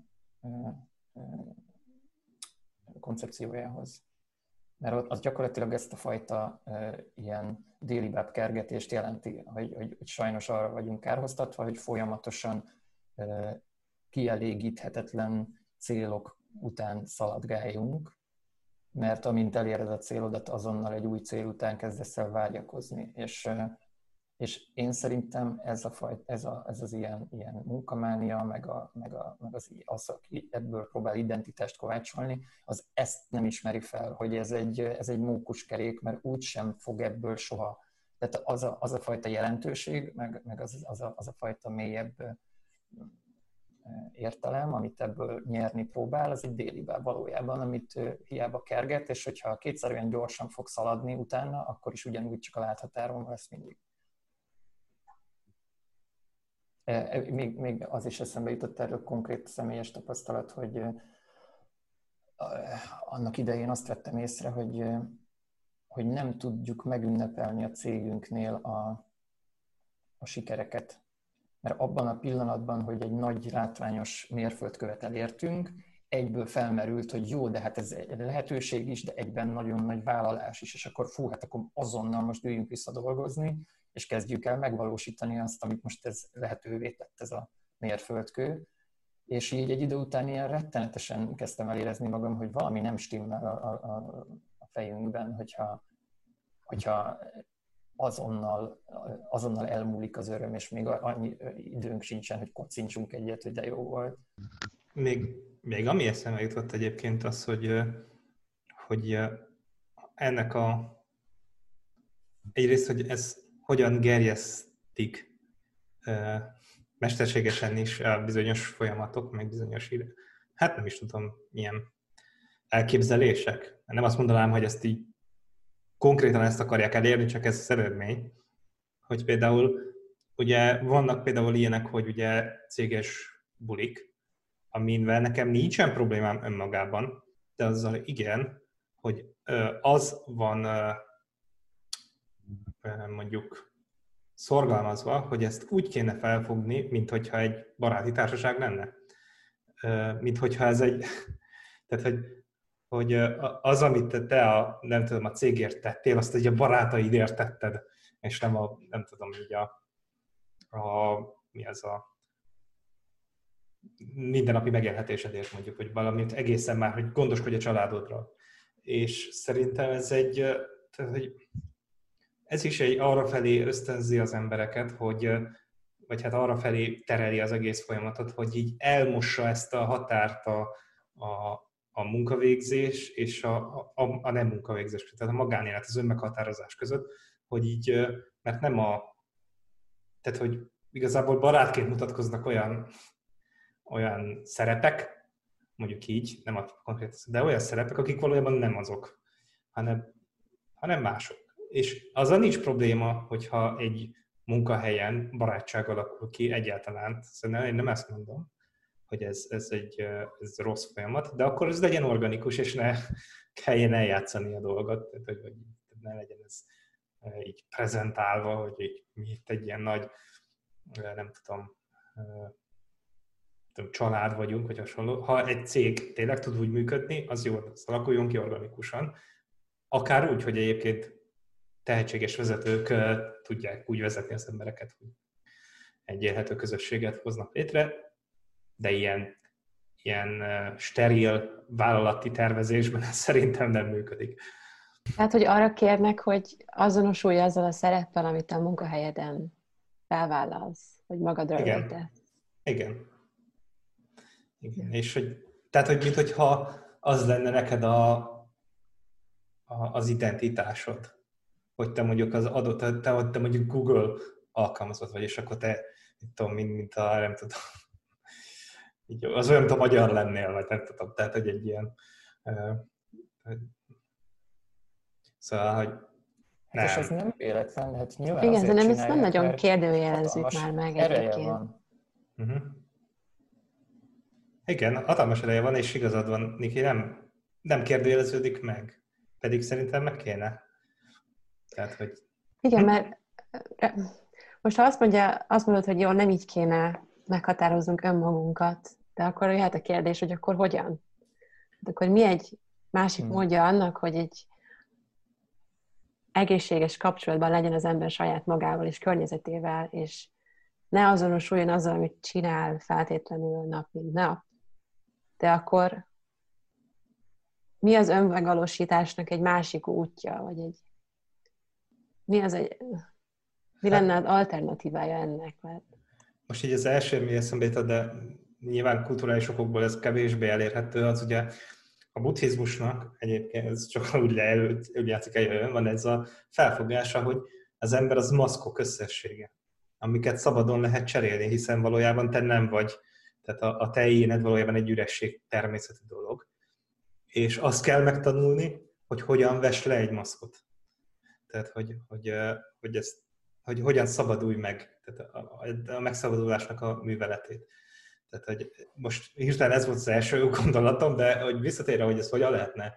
koncepciójához. Mert az gyakorlatilag ezt a fajta e, ilyen délibáb kergetést jelenti, hogy, hogy, hogy sajnos arra vagyunk kárhoztatva, hogy folyamatosan e, kielégíthetetlen célok után szaladgáljunk, mert amint eléred a célodat, azonnal egy új cél után kezdesz el vágyakozni. És, és én szerintem ez, a fajt, ez, a, ez az ilyen, ilyen munkamánia, meg, a, meg, a, meg az, az, aki ebből próbál identitást kovácsolni, az ezt nem ismeri fel, hogy ez egy, ez egy mókuskerék, mert úgysem fog ebből soha. Tehát az a, az a fajta jelentőség, meg, meg az, az, a, az a fajta mélyebb értelem, amit ebből nyerni próbál, az egy délibáb valójában, amit hiába kerget, és hogyha kétszer olyan gyorsan fog szaladni utána, akkor is ugyanúgy csak a láthatáron lesz mindig. Még, még az is eszembe jutott erről konkrét személyes tapasztalat, hogy annak idején azt vettem észre, hogy, hogy nem tudjuk megünnepelni a cégünknél a, a sikereket. Mert abban a pillanatban, hogy egy nagy látványos mérföldkövet elértünk, egyből felmerült, hogy jó, de hát ez egy lehetőség is, de egyben nagyon nagy vállalás is, és akkor fú, hát akkor azonnal most üljünk vissza dolgozni, és kezdjük el megvalósítani azt, amit most ez lehetővé tett ez a mérföldkő. És így egy idő után ilyen rettenetesen kezdtem el érezni magam, hogy valami nem stimmel a, a, a fejünkben, hogyha, hogyha azonnal, azonnal elmúlik az öröm, és még annyi időnk sincsen, hogy kocincsunk egyet, hogy de jó volt. Még, még ami eszembe jutott egyébként az, hogy, hogy ennek a egyrészt, hogy ez hogyan gerjesztik mesterségesen is a bizonyos folyamatok, meg bizonyos ide. Hát nem is tudom, milyen elképzelések. Nem azt mondanám, hogy ezt így konkrétan ezt akarják elérni, csak ez az eredmény, hogy például ugye vannak például ilyenek, hogy ugye céges bulik, amivel nekem nincsen problémám önmagában, de azzal igen, hogy az van mondjuk szorgalmazva, hogy ezt úgy kéne felfogni, mint hogyha egy baráti társaság lenne. Mint hogyha ez egy... Tehát, hogy, hogy az, amit te a, nem tudom, a cégért tettél, azt egy a barátaidért tetted, és nem a, nem tudom, így a, a mi az a mindennapi megélhetésedért mondjuk, vagy valamit egészen már, hogy gondoskodj a családodra. És szerintem ez egy, tehát, hogy ez is egy arrafelé ösztönzi az embereket, hogy, vagy hát arrafelé tereli az egész folyamatot, hogy így elmossa ezt a határt a, a, a munkavégzés és a, a, a nem munkavégzés, tehát a magánélet, az önmeghatározás között, hogy így, mert nem a, tehát hogy igazából barátként mutatkoznak olyan, olyan szerepek, mondjuk így, nem a konkrét, de olyan szerepek, akik valójában nem azok, hanem, hanem mások. És azzal nincs probléma, hogyha egy munkahelyen barátság alakul ki egyáltalán. Szerintem én nem ezt mondom, hogy ez, ez egy ez rossz folyamat, de akkor ez legyen organikus, és ne kelljen eljátszani a dolgot, tehát hogy, hogy ne legyen ez így prezentálva, hogy így, mi itt egy ilyen nagy, nem tudom, tudom, család vagyunk, vagy hasonló. Ha egy cég tényleg tud úgy működni, az jó, az alakuljon ki organikusan. Akár úgy, hogy egyébként tehetséges vezetők tudják úgy vezetni az embereket, hogy egy élhető közösséget hoznak létre, de ilyen, ilyen steril vállalati tervezésben ez szerintem nem működik. Tehát, hogy arra kérnek, hogy azonosulj azzal a szereppel, amit a munkahelyeden felvállalsz, hogy magadra öltesz. Igen. Igen. És hogy, tehát, hogy minthogyha az lenne neked a, a, az identitásod, hogy te mondjuk az adott, te, te mondjuk Google alkalmazott vagy, és akkor te, mit tudom, mint, mint a, nem tudom, az olyan, mint a magyar lennél, vagy nem tudom, tehát, hogy egy ilyen, uh, szóval, hogy nem. És ez nem véletlen, hát nyilván igen, azért de nem, csinálják, ezt nem nagyon kérdőjelezzük már meg egyébként. Van. Uh-huh. Igen, hatalmas ereje van, és igazad van, Niki, nem, nem kérdőjeleződik meg. Pedig szerintem meg kéne. Tehát, hogy... Igen, mert most ha azt, mondja, azt mondod, hogy jó, nem így kéne meghatároznunk önmagunkat, de akkor jöhet a kérdés, hogy akkor hogyan? De akkor mi egy másik hmm. módja annak, hogy egy egészséges kapcsolatban legyen az ember saját magával és környezetével, és ne azonosuljon azzal, amit csinál feltétlenül nap, mint nap. De akkor mi az önmegvalósításnak egy másik útja, vagy egy mi az egy mi lenne az alternatívája ennek? Mert... Most így az első, mi eszembe jutott, de nyilván kulturális okokból ez kevésbé elérhető, az ugye a buddhizmusnak egyébként ez csak úgy lejátszik eljön, van ez a felfogása, hogy az ember az maszkok összessége, amiket szabadon lehet cserélni, hiszen valójában te nem vagy, tehát a, a te éned valójában egy üresség természetű dolog. És azt kell megtanulni, hogy hogyan vess le egy maszkot. Tehát, hogy, hogy, hogy, ezt, hogy hogyan szabadulj meg, tehát a, a megszabadulásnak a műveletét. Tehát, hogy most hirtelen ez volt az első gondolatom, de hogy visszatérve, hogy ezt hogyan lehetne.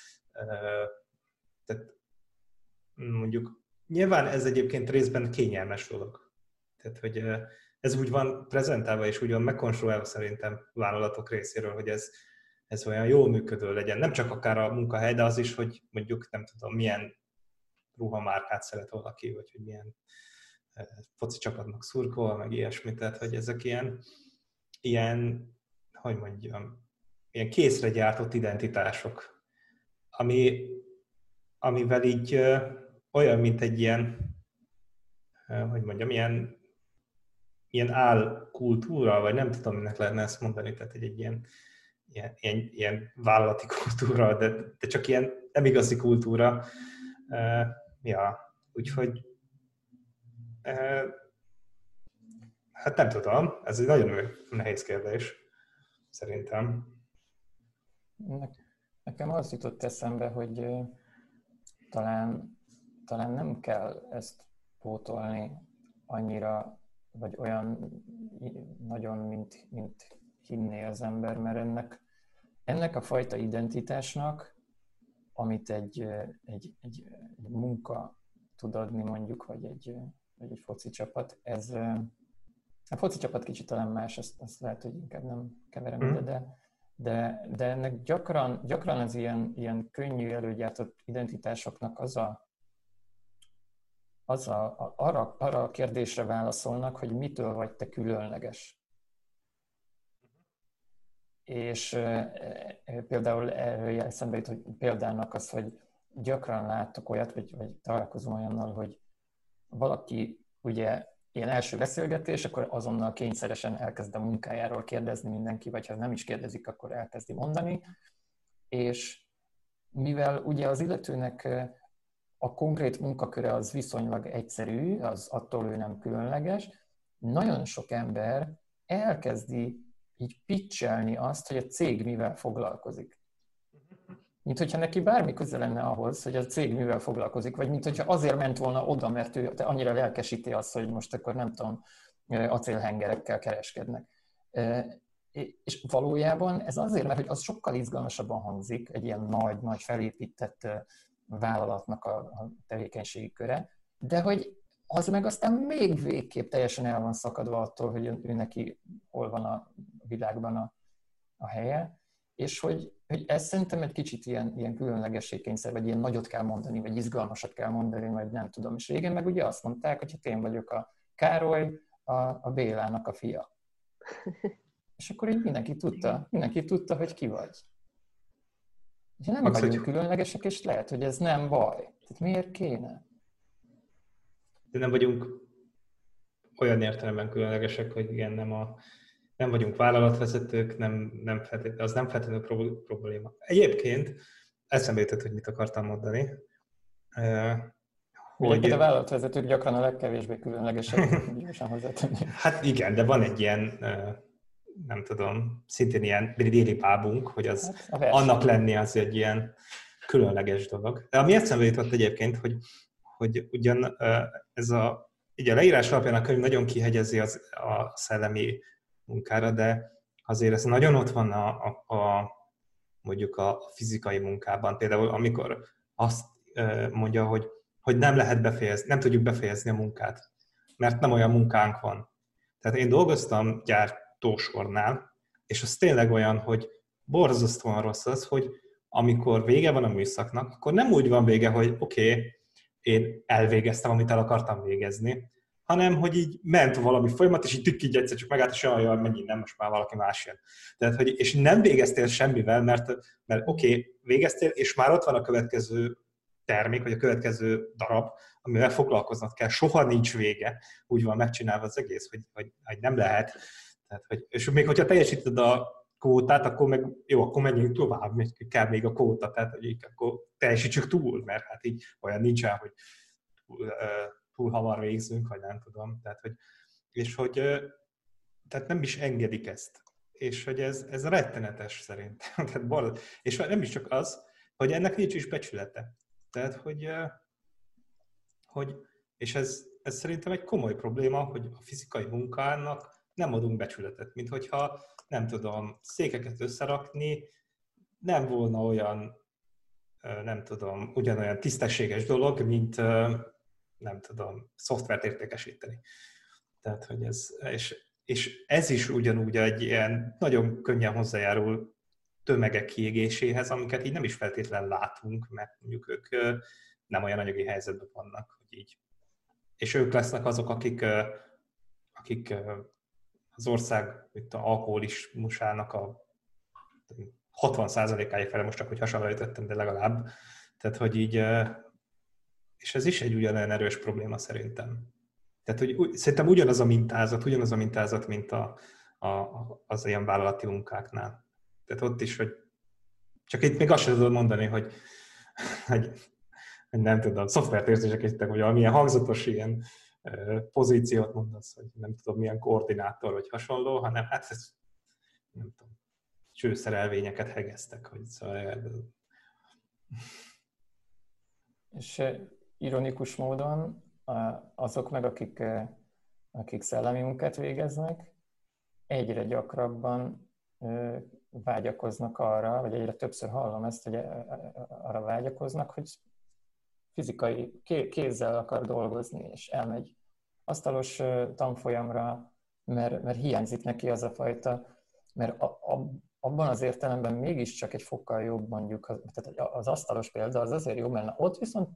Tehát mondjuk nyilván ez egyébként részben kényelmes dolog. Tehát, hogy ez úgy van prezentálva és úgy van megkonstruálva szerintem vállalatok részéről, hogy ez, ez olyan jól működő legyen. Nem csak akár a munkahely, de az is, hogy mondjuk nem tudom, milyen ruhamárkát szeret valaki, vagy hogy milyen foci csapatnak szurkol, meg ilyesmit. Tehát, hogy ezek ilyen, ilyen, hogy mondjam, ilyen készre gyártott identitások, ami, amivel így ö, olyan, mint egy ilyen, ö, hogy mondjam, ilyen, ilyen álkultúra, vagy nem tudom, minek lehetne ezt mondani, tehát egy, egy ilyen, ilyen, ilyen, ilyen vállalati kultúra, de, de csak ilyen nem igazi kultúra. Uh, ja, úgyhogy uh, hát nem tudom, ez egy nagyon nehéz kérdés, szerintem. Nekem az jutott eszembe, hogy uh, talán talán nem kell ezt pótolni annyira, vagy olyan nagyon, mint, mint hinné az ember, mert ennek, ennek a fajta identitásnak, amit egy, egy, egy, egy munka tud adni mondjuk, vagy egy, vagy egy foci csapat, ez a foci csapat kicsit talán más, azt, azt lehet, hogy inkább nem keverem ide, de, de, de ennek gyakran, gyakran az ilyen, ilyen könnyű előgyártott identitásoknak az a, az a, a, arra, arra a kérdésre válaszolnak, hogy mitől vagy te különleges. És e, e, például erről eszembe jut, hogy példának az, hogy gyakran látok olyat, vagy, vagy találkozom olyannal, hogy valaki ugye ilyen első beszélgetés, akkor azonnal kényszeresen elkezd a munkájáról kérdezni mindenki, vagy ha nem is kérdezik, akkor elkezdi mondani. És mivel ugye az illetőnek a konkrét munkaköre az viszonylag egyszerű, az attól ő nem különleges, nagyon sok ember elkezdi így pitchelni azt, hogy a cég mivel foglalkozik. Mint hogyha neki bármi köze lenne ahhoz, hogy a cég mivel foglalkozik, vagy mint hogyha azért ment volna oda, mert ő annyira lelkesíti azt, hogy most akkor nem tudom, acélhengerekkel kereskednek. És valójában ez azért, mert hogy az sokkal izgalmasabban hangzik, egy ilyen nagy, nagy felépített vállalatnak a tevékenységi köre, de hogy az meg aztán még végképp teljesen el van szakadva attól, hogy ő neki hol van a világban a, a helye, és hogy, hogy ez szerintem egy kicsit ilyen, ilyen különlegességkényszer, vagy ilyen nagyot kell mondani, vagy izgalmasat kell mondani, vagy nem tudom. És régen meg ugye azt mondták, hogy hát én vagyok a Károly, a, a Bélának a fia. És akkor így mindenki tudta, mindenki tudta, hogy ki vagy. Ugye nem Max, vagyunk hogy... különlegesek, és lehet, hogy ez nem baj. Tehát miért kéne? De nem vagyunk olyan értelemben különlegesek, hogy igen, nem, a, nem vagyunk vállalatvezetők, nem, nem feltétlenül, az nem feltétlenül probléma. Egyébként eszembe jutott, hogy mit akartam mondani. Hogy... Ugye a vállalatvezetők gyakran a legkevésbé különlegesek, gyorsan hozzátenni. Hát igen, de van egy ilyen, nem tudom, szintén ilyen déli bábunk, hogy az hát annak lenni az egy ilyen különleges dolog. De ami eszembe jutott egyébként, hogy, hogy ugyan ez a, ugye a leírás alapján a könyv nagyon kihegyezi az, a szellemi munkára, de azért ez nagyon ott van a, a, a mondjuk a fizikai munkában. Például amikor azt mondja, hogy, hogy nem lehet befejezni, nem tudjuk befejezni a munkát, mert nem olyan munkánk van. Tehát én dolgoztam gyártósornál, és az tényleg olyan, hogy borzasztóan rossz az, hogy amikor vége van a műszaknak, akkor nem úgy van vége, hogy oké, okay, én elvégeztem, amit el akartam végezni, hanem hogy így ment valami folyamat, és így tük így egyszer csak megállt, és olyan, jaj, mennyi, nem, most már valaki más jön. Tehát, hogy, és nem végeztél semmivel, mert, mert oké, okay, végeztél, és már ott van a következő termék, vagy a következő darab, amivel foglalkoznod kell. Soha nincs vége. Úgy van megcsinálva az egész, hogy, hogy, hogy nem lehet. Tehát, hogy, és még hogyha teljesíted a kvótát, akkor meg jó, akkor menjünk tovább, még kell még a kvóta, tehát hogy így, akkor teljesítsük túl, mert hát így olyan nincsen, hogy túl, uh, túl hamar végzünk, vagy nem tudom. Tehát, hogy, és hogy uh, tehát nem is engedik ezt. És hogy ez, ez rettenetes szerintem. Tehát barát. És nem is csak az, hogy ennek nincs is becsülete. Tehát, hogy, uh, hogy és ez, ez szerintem egy komoly probléma, hogy a fizikai munkának nem adunk becsületet, mint hogyha nem tudom, székeket összerakni, nem volna olyan, nem tudom, ugyanolyan tisztességes dolog, mint, nem tudom, szoftvert értékesíteni. Tehát, hogy ez, és, és ez is ugyanúgy egy ilyen nagyon könnyen hozzájárul tömegek kiégéséhez, amiket így nem is feltétlenül látunk, mert mondjuk ők nem olyan anyagi helyzetben vannak, hogy így. És ők lesznek azok, akik, akik az ország itt a alkoholizmusának a hatvan százalékája fele, most csak hogy hasonlítottam, de legalább. Tehát, hogy így, és ez is egy ugyanolyan erős probléma szerintem. Tehát, hogy szerintem ugyanaz a mintázat, ugyanaz a mintázat, mint a, a, az ilyen vállalati munkáknál. Tehát ott is, hogy csak itt még azt sem tudom mondani, hogy, hogy nem tudom, szoftvert érzésekítettek, hogy valamilyen hangzatos ilyen pozíciót mondasz, hogy nem tudom, milyen koordinátor vagy hasonló, hanem hát ez, nem tudom, csőszerelvényeket hegeztek, hogy szóval... És ironikus módon azok meg, akik, akik szellemi munkát végeznek, egyre gyakrabban vágyakoznak arra, vagy egyre többször hallom ezt, hogy arra vágyakoznak, hogy fizikai kézzel akar dolgozni, és elmegy asztalos tanfolyamra, mert, mert hiányzik neki az a fajta, mert a, a, abban az értelemben mégiscsak egy fokkal jobb mondjuk, tehát az asztalos példa az azért jó, mert ott viszont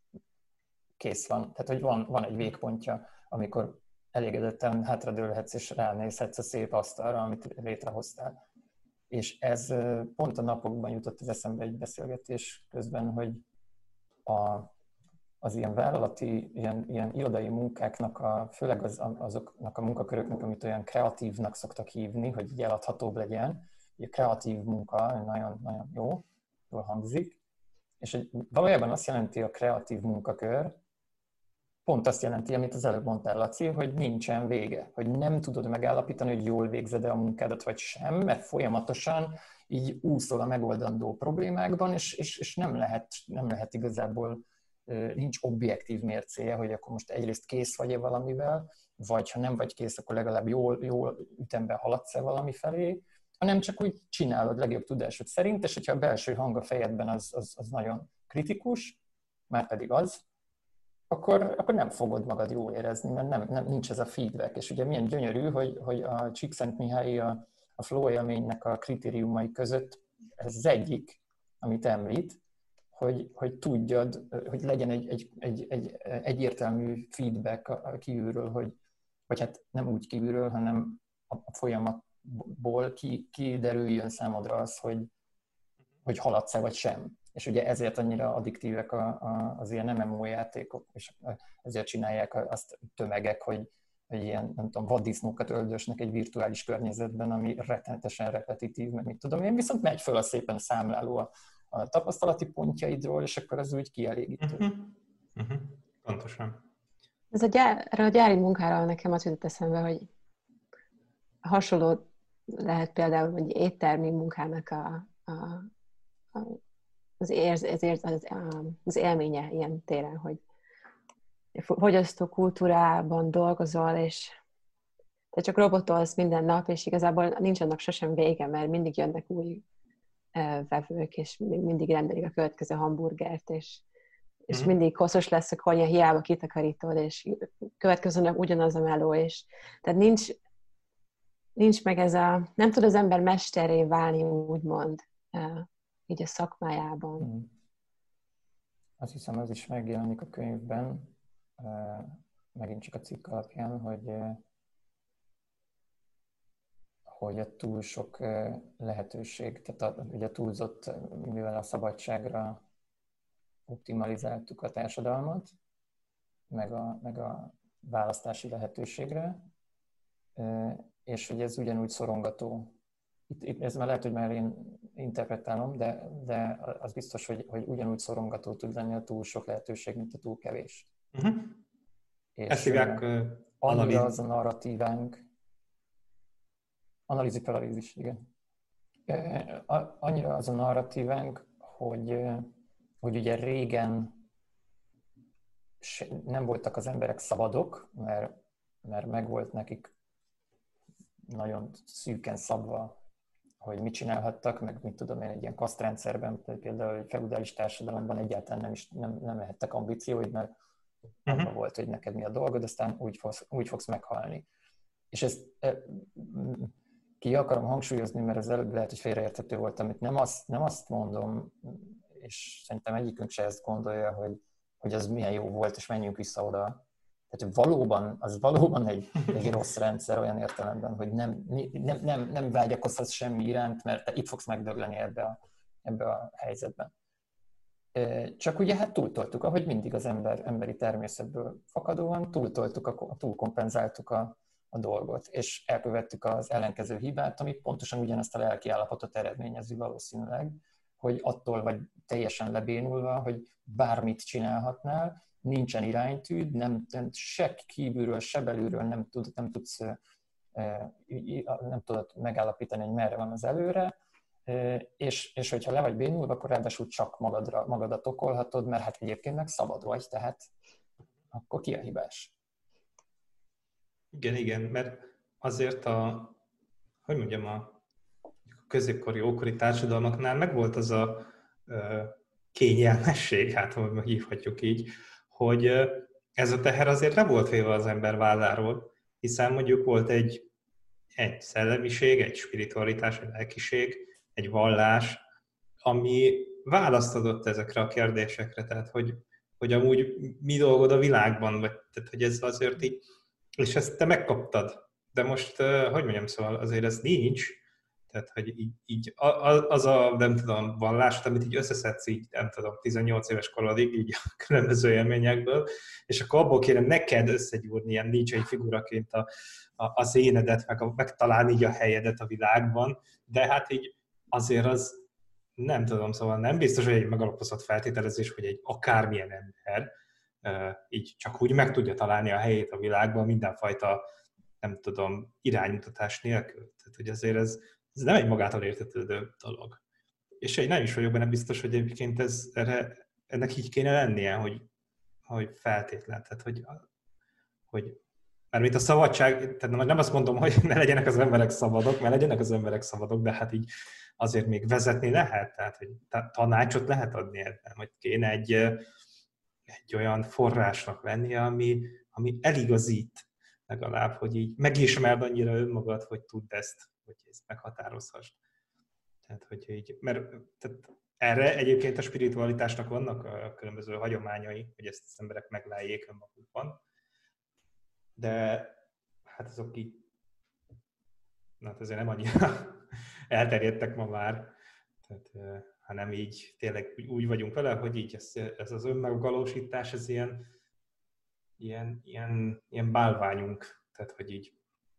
kész van, tehát hogy van, van egy végpontja, amikor elégedetten hátradőlhetsz és ránézhetsz a szép asztalra, amit létrehoztál. És ez pont a napokban jutott az eszembe egy beszélgetés közben, hogy a, az ilyen vállalati, ilyen, ilyen irodai munkáknak, a, főleg az, azoknak a munkaköröknek, amit olyan kreatívnak szoktak hívni, hogy így eladhatóbb legyen. Ugye kreatív munka nagyon, nagyon jó, jól hangzik. És hogy valójában azt jelenti a kreatív munkakör, pont azt jelenti, amit az előbb mondtál, Laci, hogy nincsen vége, hogy nem tudod megállapítani, hogy jól végzed-e a munkádat, vagy sem, mert folyamatosan így úszol a megoldandó problémákban, és, és, és nem, lehet, nem lehet igazából, nincs objektív mércéje, hogy akkor most egyrészt kész vagy-e valamivel, vagy ha nem vagy kész, akkor legalább jól, jól ütemben haladsz-e valami felé, hanem csak úgy csinálod legjobb tudásod szerint, és hogyha a belső hang a fejedben az, az, az nagyon kritikus, már pedig az, Akkor, akkor nem fogod magad jól érezni, mert nem, nem, nincs ez a feedback. És ugye milyen gyönyörű, hogy, hogy a Csíkszentmihályi a, a flow élménynek a kritériumai között ez az egyik, amit említ, hogy, hogy tudjad, hogy legyen egy, egy, egy, egy egyértelmű feedback kívülről, hogy, vagy hát nem úgy kívülről, hanem a folyamatból ki, kiderüljön számodra az, hogy, hogy haladsz-e vagy sem. És ugye ezért annyira addiktívek a, a, az ilyen em em o játékok, és ezért csinálják azt tömegek, hogy, hogy ilyen, nem tudom, vaddisznókat öldösnek egy virtuális környezetben, ami rettenetesen repetitív, meg mit tudom én, viszont megy föl a szépen számláló a, a tapasztalati pontjaidról, és akkor az úgy kielégítő. Uh-huh. Uh-huh. Pontosan. Ez a, gyár, a gyári munkára nekem az jutott eszembe, hogy hasonló lehet például, hogy éttermi munkának a, a, a az, érz, az, érz, az, az élménye ilyen téren, hogy fogyasztó kultúrában dolgozol, és te csak robotolsz minden nap, és igazából nincs annak sosem vége, mert mindig jönnek új vevők, és mindig rendelik a következő hamburgert, és, és mm-hmm. mindig hosszos lesz a konyha, hiába kitakarítod, és következő nap ugyanaz a meló, és tehát nincs, nincs meg ez a, nem tud az ember mesterré válni, úgymond, így a szakmájában. Mm. Azt hiszem, az is megjelenik a könyvben, megint csak a cikk alapján, hogy, hogy a túl sok lehetőség, tehát a, ugye a túlzott, mivel a szabadságra optimalizáltuk a társadalmat, meg a, meg a választási lehetőségre, és hogy ez ugyanúgy szorongató. Itt, itt, ez már lehet, hogy már én interpretálom, de, de az biztos, hogy, hogy ugyanúgy szorongató tud lenni a túl sok lehetőség, mint a túl kevés. Uh-huh. És ezt hívják uh, annyira az a narratívánk, analízi-paralízis, igen. Annyira az a narratívánk, hogy, hogy ugye régen nem voltak az emberek szabadok, mert, mert megvolt nekik nagyon szűken szabva, hogy mit csinálhattak, meg mit tudom én, egy ilyen kasztrendszerben, például egy feudális társadalomban egyáltalán nem, is, nem, nem lehettek ambícióid, mert uh-huh. abban volt, hogy neked mi a dolgod, aztán úgy fogsz, úgy fogsz meghalni. És ezt e, ki akarom hangsúlyozni, mert az előbb lehet, hogy félreérthető volt, amit nem azt, nem azt mondom, és szerintem egyikünk se ezt gondolja, hogy, hogy az milyen jó volt, és menjünk vissza oda. Tehát valóban, az valóban egy, egy rossz rendszer olyan értelemben, hogy nem, nem, nem, nem vágyakozhatsz semmi iránt, mert te itt fogsz megdögleni ebbe a, ebbe a helyzetben. Csak ugye hát túltoltuk, ahogy mindig az ember, emberi természetből fakadóan, túltoltuk, a, túlkompenzáltuk a, a dolgot, és elkövettük az ellenkező hibát, ami pontosan ugyanazt a lelki állapotot eredményezi valószínűleg, hogy attól vagy teljesen lebénulva, hogy bármit csinálhatnál, nincsen iránytűd, nem, nem, se kívülről, se belülről nem, tud, nem tudsz nem tudod megállapítani, hogy merre van az előre, és, és hogyha le vagy bénulva, akkor ráadásul csak magadra, magadat okolhatod, mert hát egyébként meg szabad vagy, tehát akkor ki a hibás? Igen, igen, mert azért a, hogy mondjam, a középkori, ókori társadalmaknál megvolt az a ö, kényelmesség, hát hogy hívhatjuk így, hogy ö, ez a teher azért le volt véve az ember válláról, hiszen mondjuk volt egy, egy szellemiség, egy spiritualitás, egy lelkiség, egy vallás, ami választ adott ezekre a kérdésekre, tehát hogy, hogy amúgy mi dolgod a világban, vagy tehát hogy ez azért így, és ezt te megkaptad, de most, hogy mondjam, szóval azért ez nincs, tehát hogy így, így az a, nem tudom, vallást, amit így összeszedsz így, nem tudom, tizennyolc éves korodig, így a különböző élményekből, és akkor abból kéne neked összegyúrni ilyen Nietzsche figuraként a, a, az énedet, meg a, megtalálni így a helyedet a világban, de hát így azért az, nem tudom, szóval nem biztos, hogy egy megalapozott feltételezés, hogy egy akármilyen ember így csak úgy meg tudja találni a helyét a világban mindenfajta, nem tudom, iránymutatás nélkül. Tehát, hogy azért ez, ez nem egy magától értetődő dolog. És én nem is vagyok benne biztos, hogy egyébként ez, erre, ennek így kéne lennie, hogy, hogy feltétlen. Tehát, hogy, hogy mert mint a szabadság, tehát nem azt mondom, hogy ne legyenek az emberek szabadok, mert legyenek az emberek szabadok, de hát így azért még vezetni lehet, tehát hogy tanácsot lehet adni ebben, hogy kéne egy, egy olyan forrásnak lennie, ami, ami eligazít legalább, hogy így megismerd annyira önmagad, hogy tudd ezt, hogy ezt meghatározhass. Tehát, hogy így, mert tehát erre egyébként a spiritualitásnak vannak a különböző hagyományai, hogy ezt az emberek megláljék önmagukban, de hát azok így, na hát azért nem annyira elterjedtek ma már, tehát, hanem így tényleg úgy vagyunk vele, hogy így ez, ez az önmegvalósítás, ez ilyen, ilyen, ilyen, ilyen bálványunk, tehát hogy így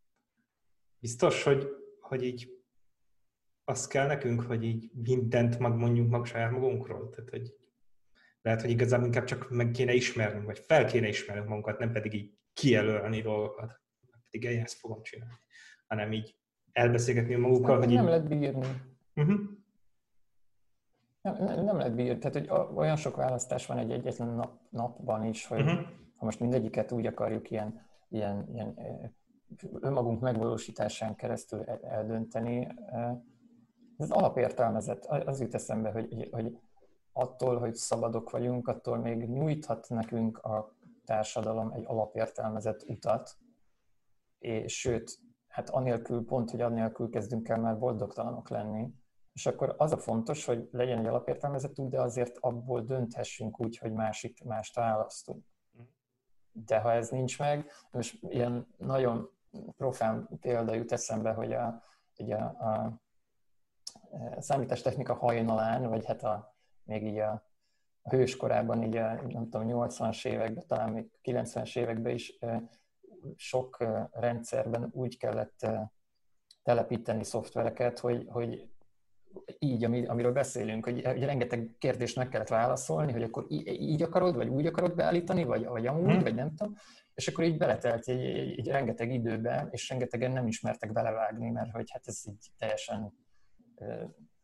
biztos, hogy, hogy így az kell nekünk, hogy így mindent mag mondjuk mag saját magunkról, tehát hogy lehet, hogy igazából inkább csak meg kéne ismernünk, vagy fel kéne ismernünk magunkat, nem pedig így kijelölni dolgokat, pedig én ezt fogom csinálni, hanem így elbeszélgetni magukkal, hogy így... Nem lehet bírni. Uh-huh. Nem, nem lehet bírni, tehát hogy olyan sok választás van egy egyetlen nap, napban is, hogy uh-huh. ha most mindegyiket úgy akarjuk ilyen, ilyen, ilyen önmagunk megvalósításán keresztül eldönteni, ez alapértelmezett, az jut eszembe, hogy, hogy attól, hogy szabadok vagyunk, attól még nyújthat nekünk a társadalom egy alapértelmezett utat, és sőt, hát anélkül, pont, hogy annélkül kezdünk el már boldogtalanok lenni, és akkor az a fontos, hogy legyen egy alapértelmezett út, de azért abból dönthessünk úgy, hogy másik, mást választunk. De ha ez nincs meg, most ilyen nagyon profán példa jut eszembe, hogy a, a, a számítástechnika hajnalán, vagy hát a, még így a, a hőskorában, így a, nem tudom, nyolcvanas években, talán még kilencvenes években is sok rendszerben úgy kellett telepíteni szoftvereket, hogy, hogy így, amiről beszélünk, hogy, hogy rengeteg kérdést meg kellett válaszolni, hogy akkor így akarod, vagy úgy akarod beállítani, vagy, vagy amúgy, hmm. vagy nem tudom. És akkor így beletelt egy, egy, egy rengeteg időbe, és rengetegen nem ismertek belevágni, mert hogy hát ez így teljesen uh,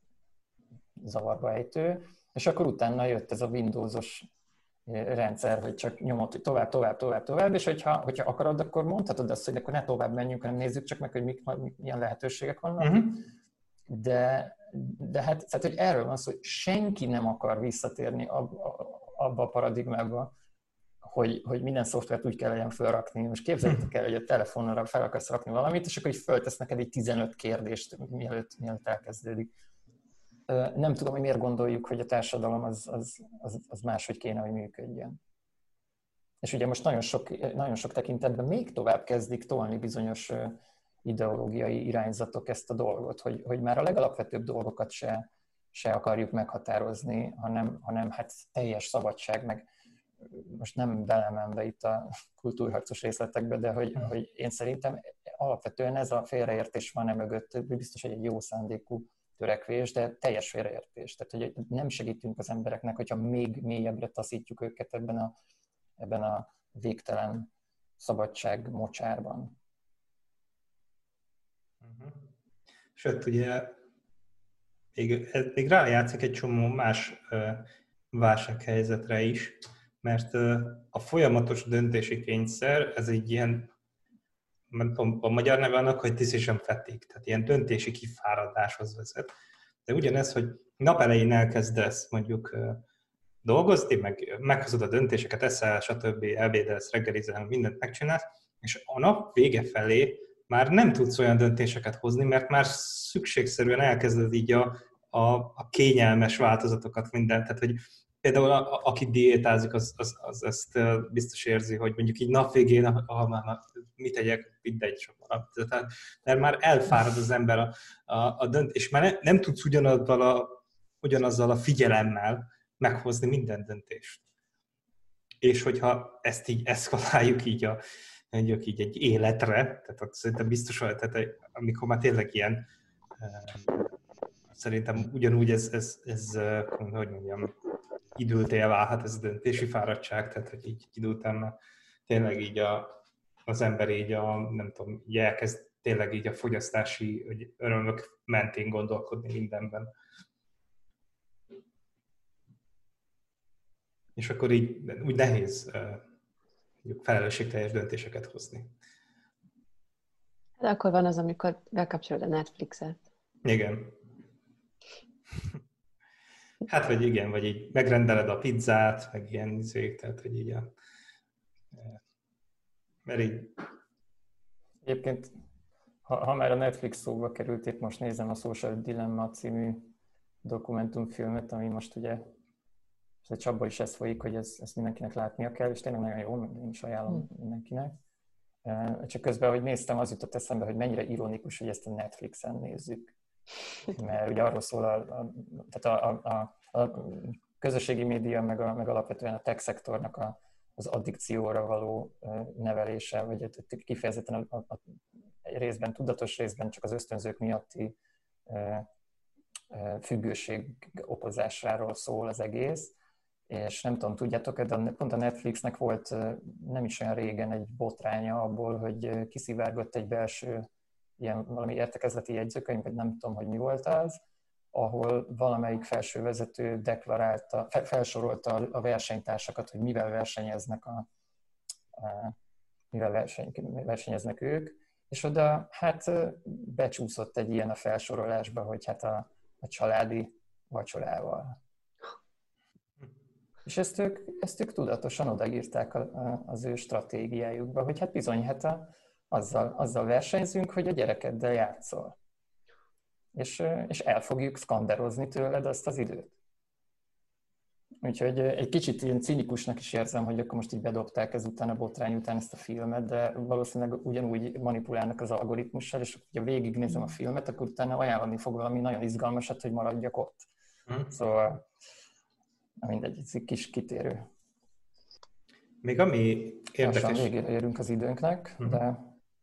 zavarba ejtő. És akkor utána jött ez a Windowsos rendszer, hogy csak nyomod, hogy tovább, tovább, tovább, tovább, és hogyha, hogyha akarod, akkor mondhatod azt, hogy akkor ne tovább menjünk, hanem nézzük csak meg, hogy mik, milyen lehetőségek vannak. Uh-huh. De, de hát, tehát, hogy erről van szó, hogy senki nem akar visszatérni abba, abba a paradigmába, hogy, hogy minden szoftvert úgy kell legyen felrakni. Most képzeljétek el, hogy a telefonra fel akarsz rakni valamit, és akkor így föltesz neked egy tizenöt kérdést, mielőtt, mielőtt elkezdődik. Nem tudom, hogy miért gondoljuk, hogy a társadalom az, az, az, az máshogy kéne, hogy működjön. És ugye most nagyon sok, nagyon sok tekintetben még tovább kezdik tolni bizonyos ideológiai irányzatok ezt a dolgot, hogy, hogy már a legalapvetőbb dolgokat se, se akarjuk meghatározni, hanem, hanem hát teljes szabadság, meg most nem belemenve itt a kultúrharcos részletekbe, de hogy, hogy én szerintem alapvetően ez a félreértés van e mögött, biztos, hogy egy jó szándékú törekvés, de teljes félreértés. Tehát, hogy nem segítünk az embereknek, hogyha még mélyebbre taszítjuk őket ebben a, ebben a végtelen szabadság mocsárban. Uh-huh. Sőt, ugye még, ez még rájátszik egy csomó más uh, válsághelyzetre is, mert uh, a folyamatos döntési kényszer, ez egy ilyen, a magyar neve annak, hogy decision fatigue, tehát ilyen döntési kifáradáshoz vezet. De ugyanez, hogy nap elején elkezdesz mondjuk uh, dolgozni, meg meghozod a döntéseket, eszel, stb., elvédelsz, reggelizel, mindent megcsinálsz, és a nap vége felé már nem tudsz olyan döntéseket hozni, mert már szükségszerűen elkezded így a, a, a kényelmes változatokat mindent. Tehát, hogy például a, a, aki diétázik, az, az, az ezt biztos érzi, hogy mondjuk így nap végén, ah, már mit tegyek, mindegy sokkal. Tehát, mert már elfárad az ember a, a, a dönt, és már ne, nem tudsz ugyanazzal a, ugyanazzal a figyelemmel meghozni minden döntést. És hogyha ezt így eszkaláljuk így, a, mondjuk így egy életre, tehát szerintem biztos, tehát amikor már tényleg ilyen, szerintem ugyanúgy ez, ez, ez hogy mondjam, időt válhat ez a döntési fáradtság, tehát hogy így idő után tényleg így a, az ember így a, nem tudom, így elkezd tényleg így a fogyasztási örömök mentén gondolkodni mindenben. És akkor így úgy nehéz mondjuk felelősségteljes döntéseket hozni. De akkor van az, amikor bekapcsolod a Netflixet. Igen. Hát, vagy igen, vagy így megrendeled a pizzát, meg ilyen izék, tehát, hogy így a... Mert így... Egyébként, ha, ha már a Netflix szóba került, itt most nézem a Social Dilemma című dokumentumfilmet, ami most ugye és a csapból is ez folyik, hogy ez, ezt mindenkinek látnia kell, és tényleg nagyon jó, én is ajánlom mindenkinek. Csak közben, ahogy néztem, az jutott eszembe, hogy mennyire ironikus, hogy ezt a Netflixen nézzük. Mert ugye arról szól, a, a, tehát a, a, a közösségi média, meg, a, meg alapvetően a tech szektornak a, az addikcióra való nevelése, vagy kifejezetten a, a, a részben, tudatos részben csak az ösztönzők miatti függőség okozásáról szól az egész. És nem tudom, tudjátok, de pont a Netflixnek volt nem is olyan régen egy botránya abból, hogy kiszivárgott egy belső ilyen valami értekezleti jegyzőkönyv, vagy nem tudom, hogy mi volt az, ahol valamelyik felsővezető deklarálta, felsorolta a versenytársakat, hogy mivel versenyeznek, a, a, mivel verseny, versenyeznek ők, és oda hát becsúszott egy ilyen a felsorolásba, hogy hát a, a családi vacsorával. És ezt ők, ezt ők tudatosan odaírták az ő stratégiájukba, hogy hát bizony, hát a, azzal, azzal versenyzünk, hogy a gyerekeddel játszol. És, és el fogjuk szkanderozni tőled azt az időt. Úgyhogy egy kicsit ilyen cinikusnak is érzem, hogy akkor most így bedobták ezután a botrány után ezt a filmet, de valószínűleg ugyanúgy manipulálnak az algoritmussal, és hogyha végignézem a filmet, akkor utána ajánlani fog valami nagyon izgalmasat, hogy maradjak ott. Hmm. Szóval mindegy, ez egy kis kitérő. Még ami érdekes... Lassan végére érünk az időnknek, hmm. de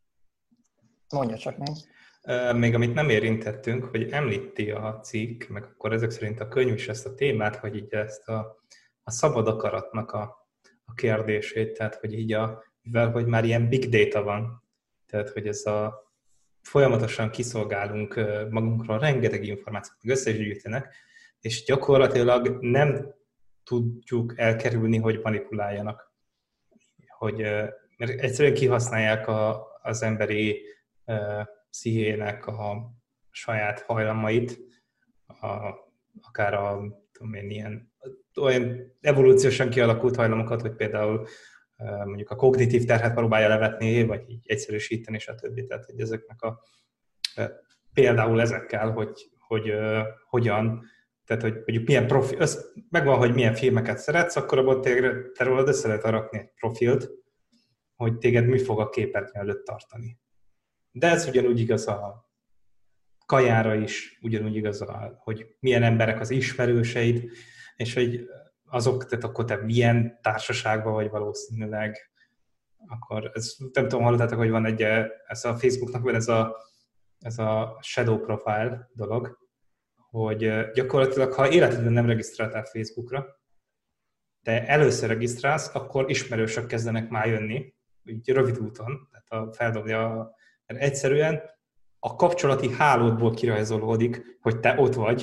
mondja csak még. Még amit nem érintettünk, hogy említi a cikk, meg akkor ezek szerint a könyv is ezt a témát, hogy így ezt a, a szabad akaratnak a, a kérdését, tehát hogy így a, mivel hogy már ilyen big data van, tehát hogy ez a folyamatosan kiszolgálunk magunkról rengeteg információt, össze is gyűjtenek, és gyakorlatilag nem tudjuk elkerülni, hogy manipuláljanak. Hogy, mert egyszerűen kihasználják a, az emberi pszichének a saját hajlamait, a, akár a tudom én, ilyen, olyan evolúciósan kialakult hajlamokat, hogy például mondjuk a kognitív terhet próbálja levetni, vagy így egyszerűsíteni, stb. Tehát, hogy ezeknek a például ezekkel, hogy, hogy uh, hogyan, tehát, hogy mondjuk milyen profil, az, megvan, hogy milyen filmeket szeretsz, akkor abban te rólad össze lehet rakni egy profilt, hogy téged mi fog a képernyő előtt tartani. De ez ugyanúgy igaz a kajára is, ugyanúgy igaz, a, hogy milyen emberek az ismerőseid, és hogy azok, tehát akkor te milyen társaságban vagy valószínűleg, akkor ez, nem tudom, hallottátok, hogy van egy, ez a Facebooknak van ez a, ez a shadow profile dolog, hogy gyakorlatilag, ha életedben nem regisztráltál Facebookra, de először regisztrálsz, akkor ismerősök kezdenek már jönni, így rövid úton, tehát a, feldobja a mert egyszerűen a kapcsolati hálódból kirajzolódik, hogy te ott vagy,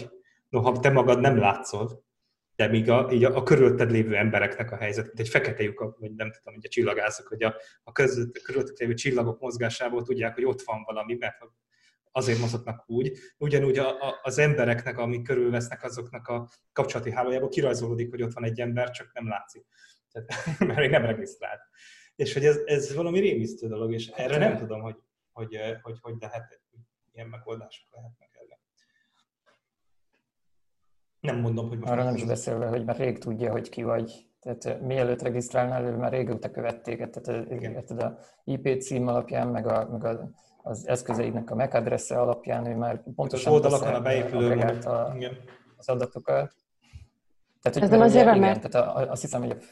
noha te magad nem látszol, de míg a, így a, a körülötted lévő embereknek a helyzet, mint egy fekete lyuk, vagy nem tudom, hogy a csillagászok, hogy a, a között, körülöttük lévő csillagok mozgásából tudják, hogy ott van valami, mert azért mozognak úgy. Ugyanúgy a, a, az embereknek, amik körülvesznek, azoknak a kapcsolati hálójából kirajzolódik, hogy ott van egy ember, csak nem látszik. Tehát, mert még nem regisztrált. És hogy ez, ez valami rémisztő dolog, és erre nem tudom, hogy hogy, hogy, hogy lehet, ilyen megoldások lehetnek erre. Nem mondom, hogy most... Arra nem is beszélve, hogy már rég tudja, hogy ki vagy. Tehát mielőtt regisztrálnál, ő már régóta követ téged. Tehát a i pé cím alapján, meg, a, meg a, az eszközeidnek a MAC adresse alapján, ő már pontosan az oldalakon a beépülő a, az adatokat. Tehát, ez nem azért van, mert... Tehát a, azt hiszem, hogy a...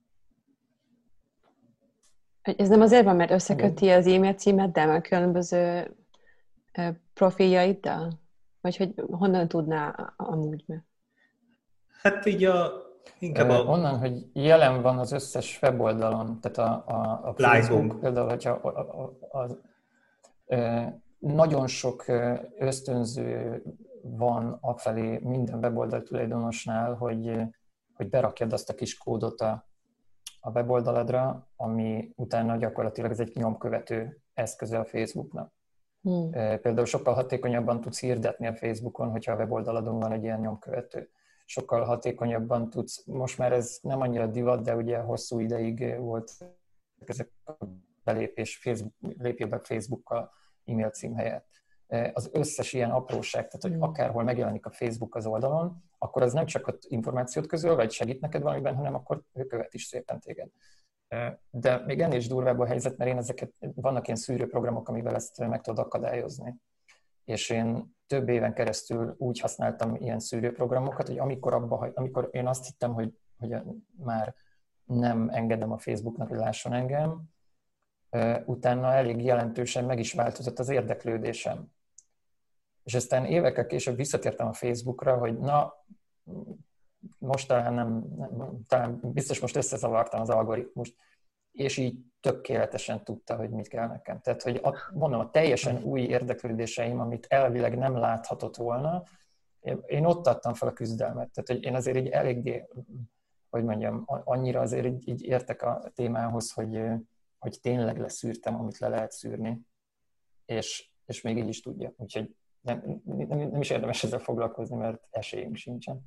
Ez nem azért van, mert összeköti igen. az e-mail címeddel, a különböző profiljaiddal? Vagy hogy honnan tudná amúgy meg? Hát így a... Inkább a... Onnan, hogy jelen van az összes weboldalon, tehát a, a, a Facebook például, hogyha a, a, a, a, a, nagyon sok ösztönző van afelé minden weboldal tulajdonosnál, hogy, hogy berakjad azt a kis kódot a a weboldaladra, ami utána gyakorlatilag ez egy nyomkövető eszköze a Facebooknak. Hmm. Például sokkal hatékonyabban tudsz hirdetni a Facebookon, hogyha a weboldaladon van egy ilyen nyomkövető. Sokkal hatékonyabban tudsz, most már ez nem annyira divat, de ugye hosszú ideig volt ezek a belépés, Facebook, lépjél be Facebookkal e-mail cím helyett. Az összes ilyen apróság, tehát hogy akárhol megjelenik a Facebook az oldalon, akkor az nem csak ott információt közöl, vagy segít neked valamiben, hanem akkor ő követ is szépen téged. De még ennél is durvább a helyzet, mert én ezeket, vannak ilyen szűrőprogramok, amivel ezt meg tudod akadályozni. És én több éven keresztül úgy használtam ilyen szűrőprogramokat, hogy amikor, abba, amikor én azt hittem, hogy, hogy már nem engedem a Facebooknak, hogy lásson engem, utána elég jelentősen meg is változott az érdeklődésem. És aztán évekkel később visszatértem a Facebookra, hogy na, most talán nem, nem talán biztos most összezavartam az algoritmust, és így tökéletesen tudta, hogy mit kell nekem. Tehát, hogy a, mondom, a teljesen új érdeklődéseim, amit elvileg nem láthatott volna, én ott adtam fel a küzdelmet. Tehát, hogy én azért így eléggé, hogy mondjam, annyira azért így, így értek a témához, hogy, hogy tényleg leszűrtem, amit le lehet szűrni, és, és még így is tudja. Úgyhogy nem, nem, nem is érdemes ezzel foglalkozni, mert esélyünk sincsen.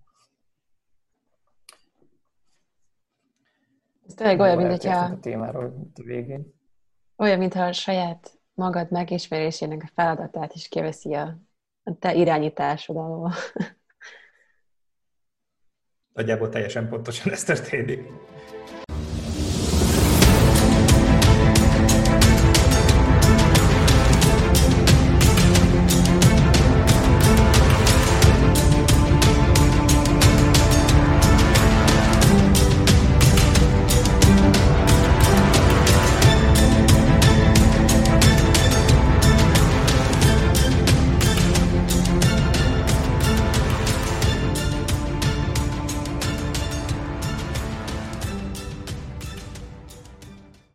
Ez tényleg olyan, mint hogyha... a témáról a végén. Olyan, mintha a saját magad megismerésének a feladatát is kiveszi a, a te irányításod alól. Nagyjából teljesen pontosan ez történik.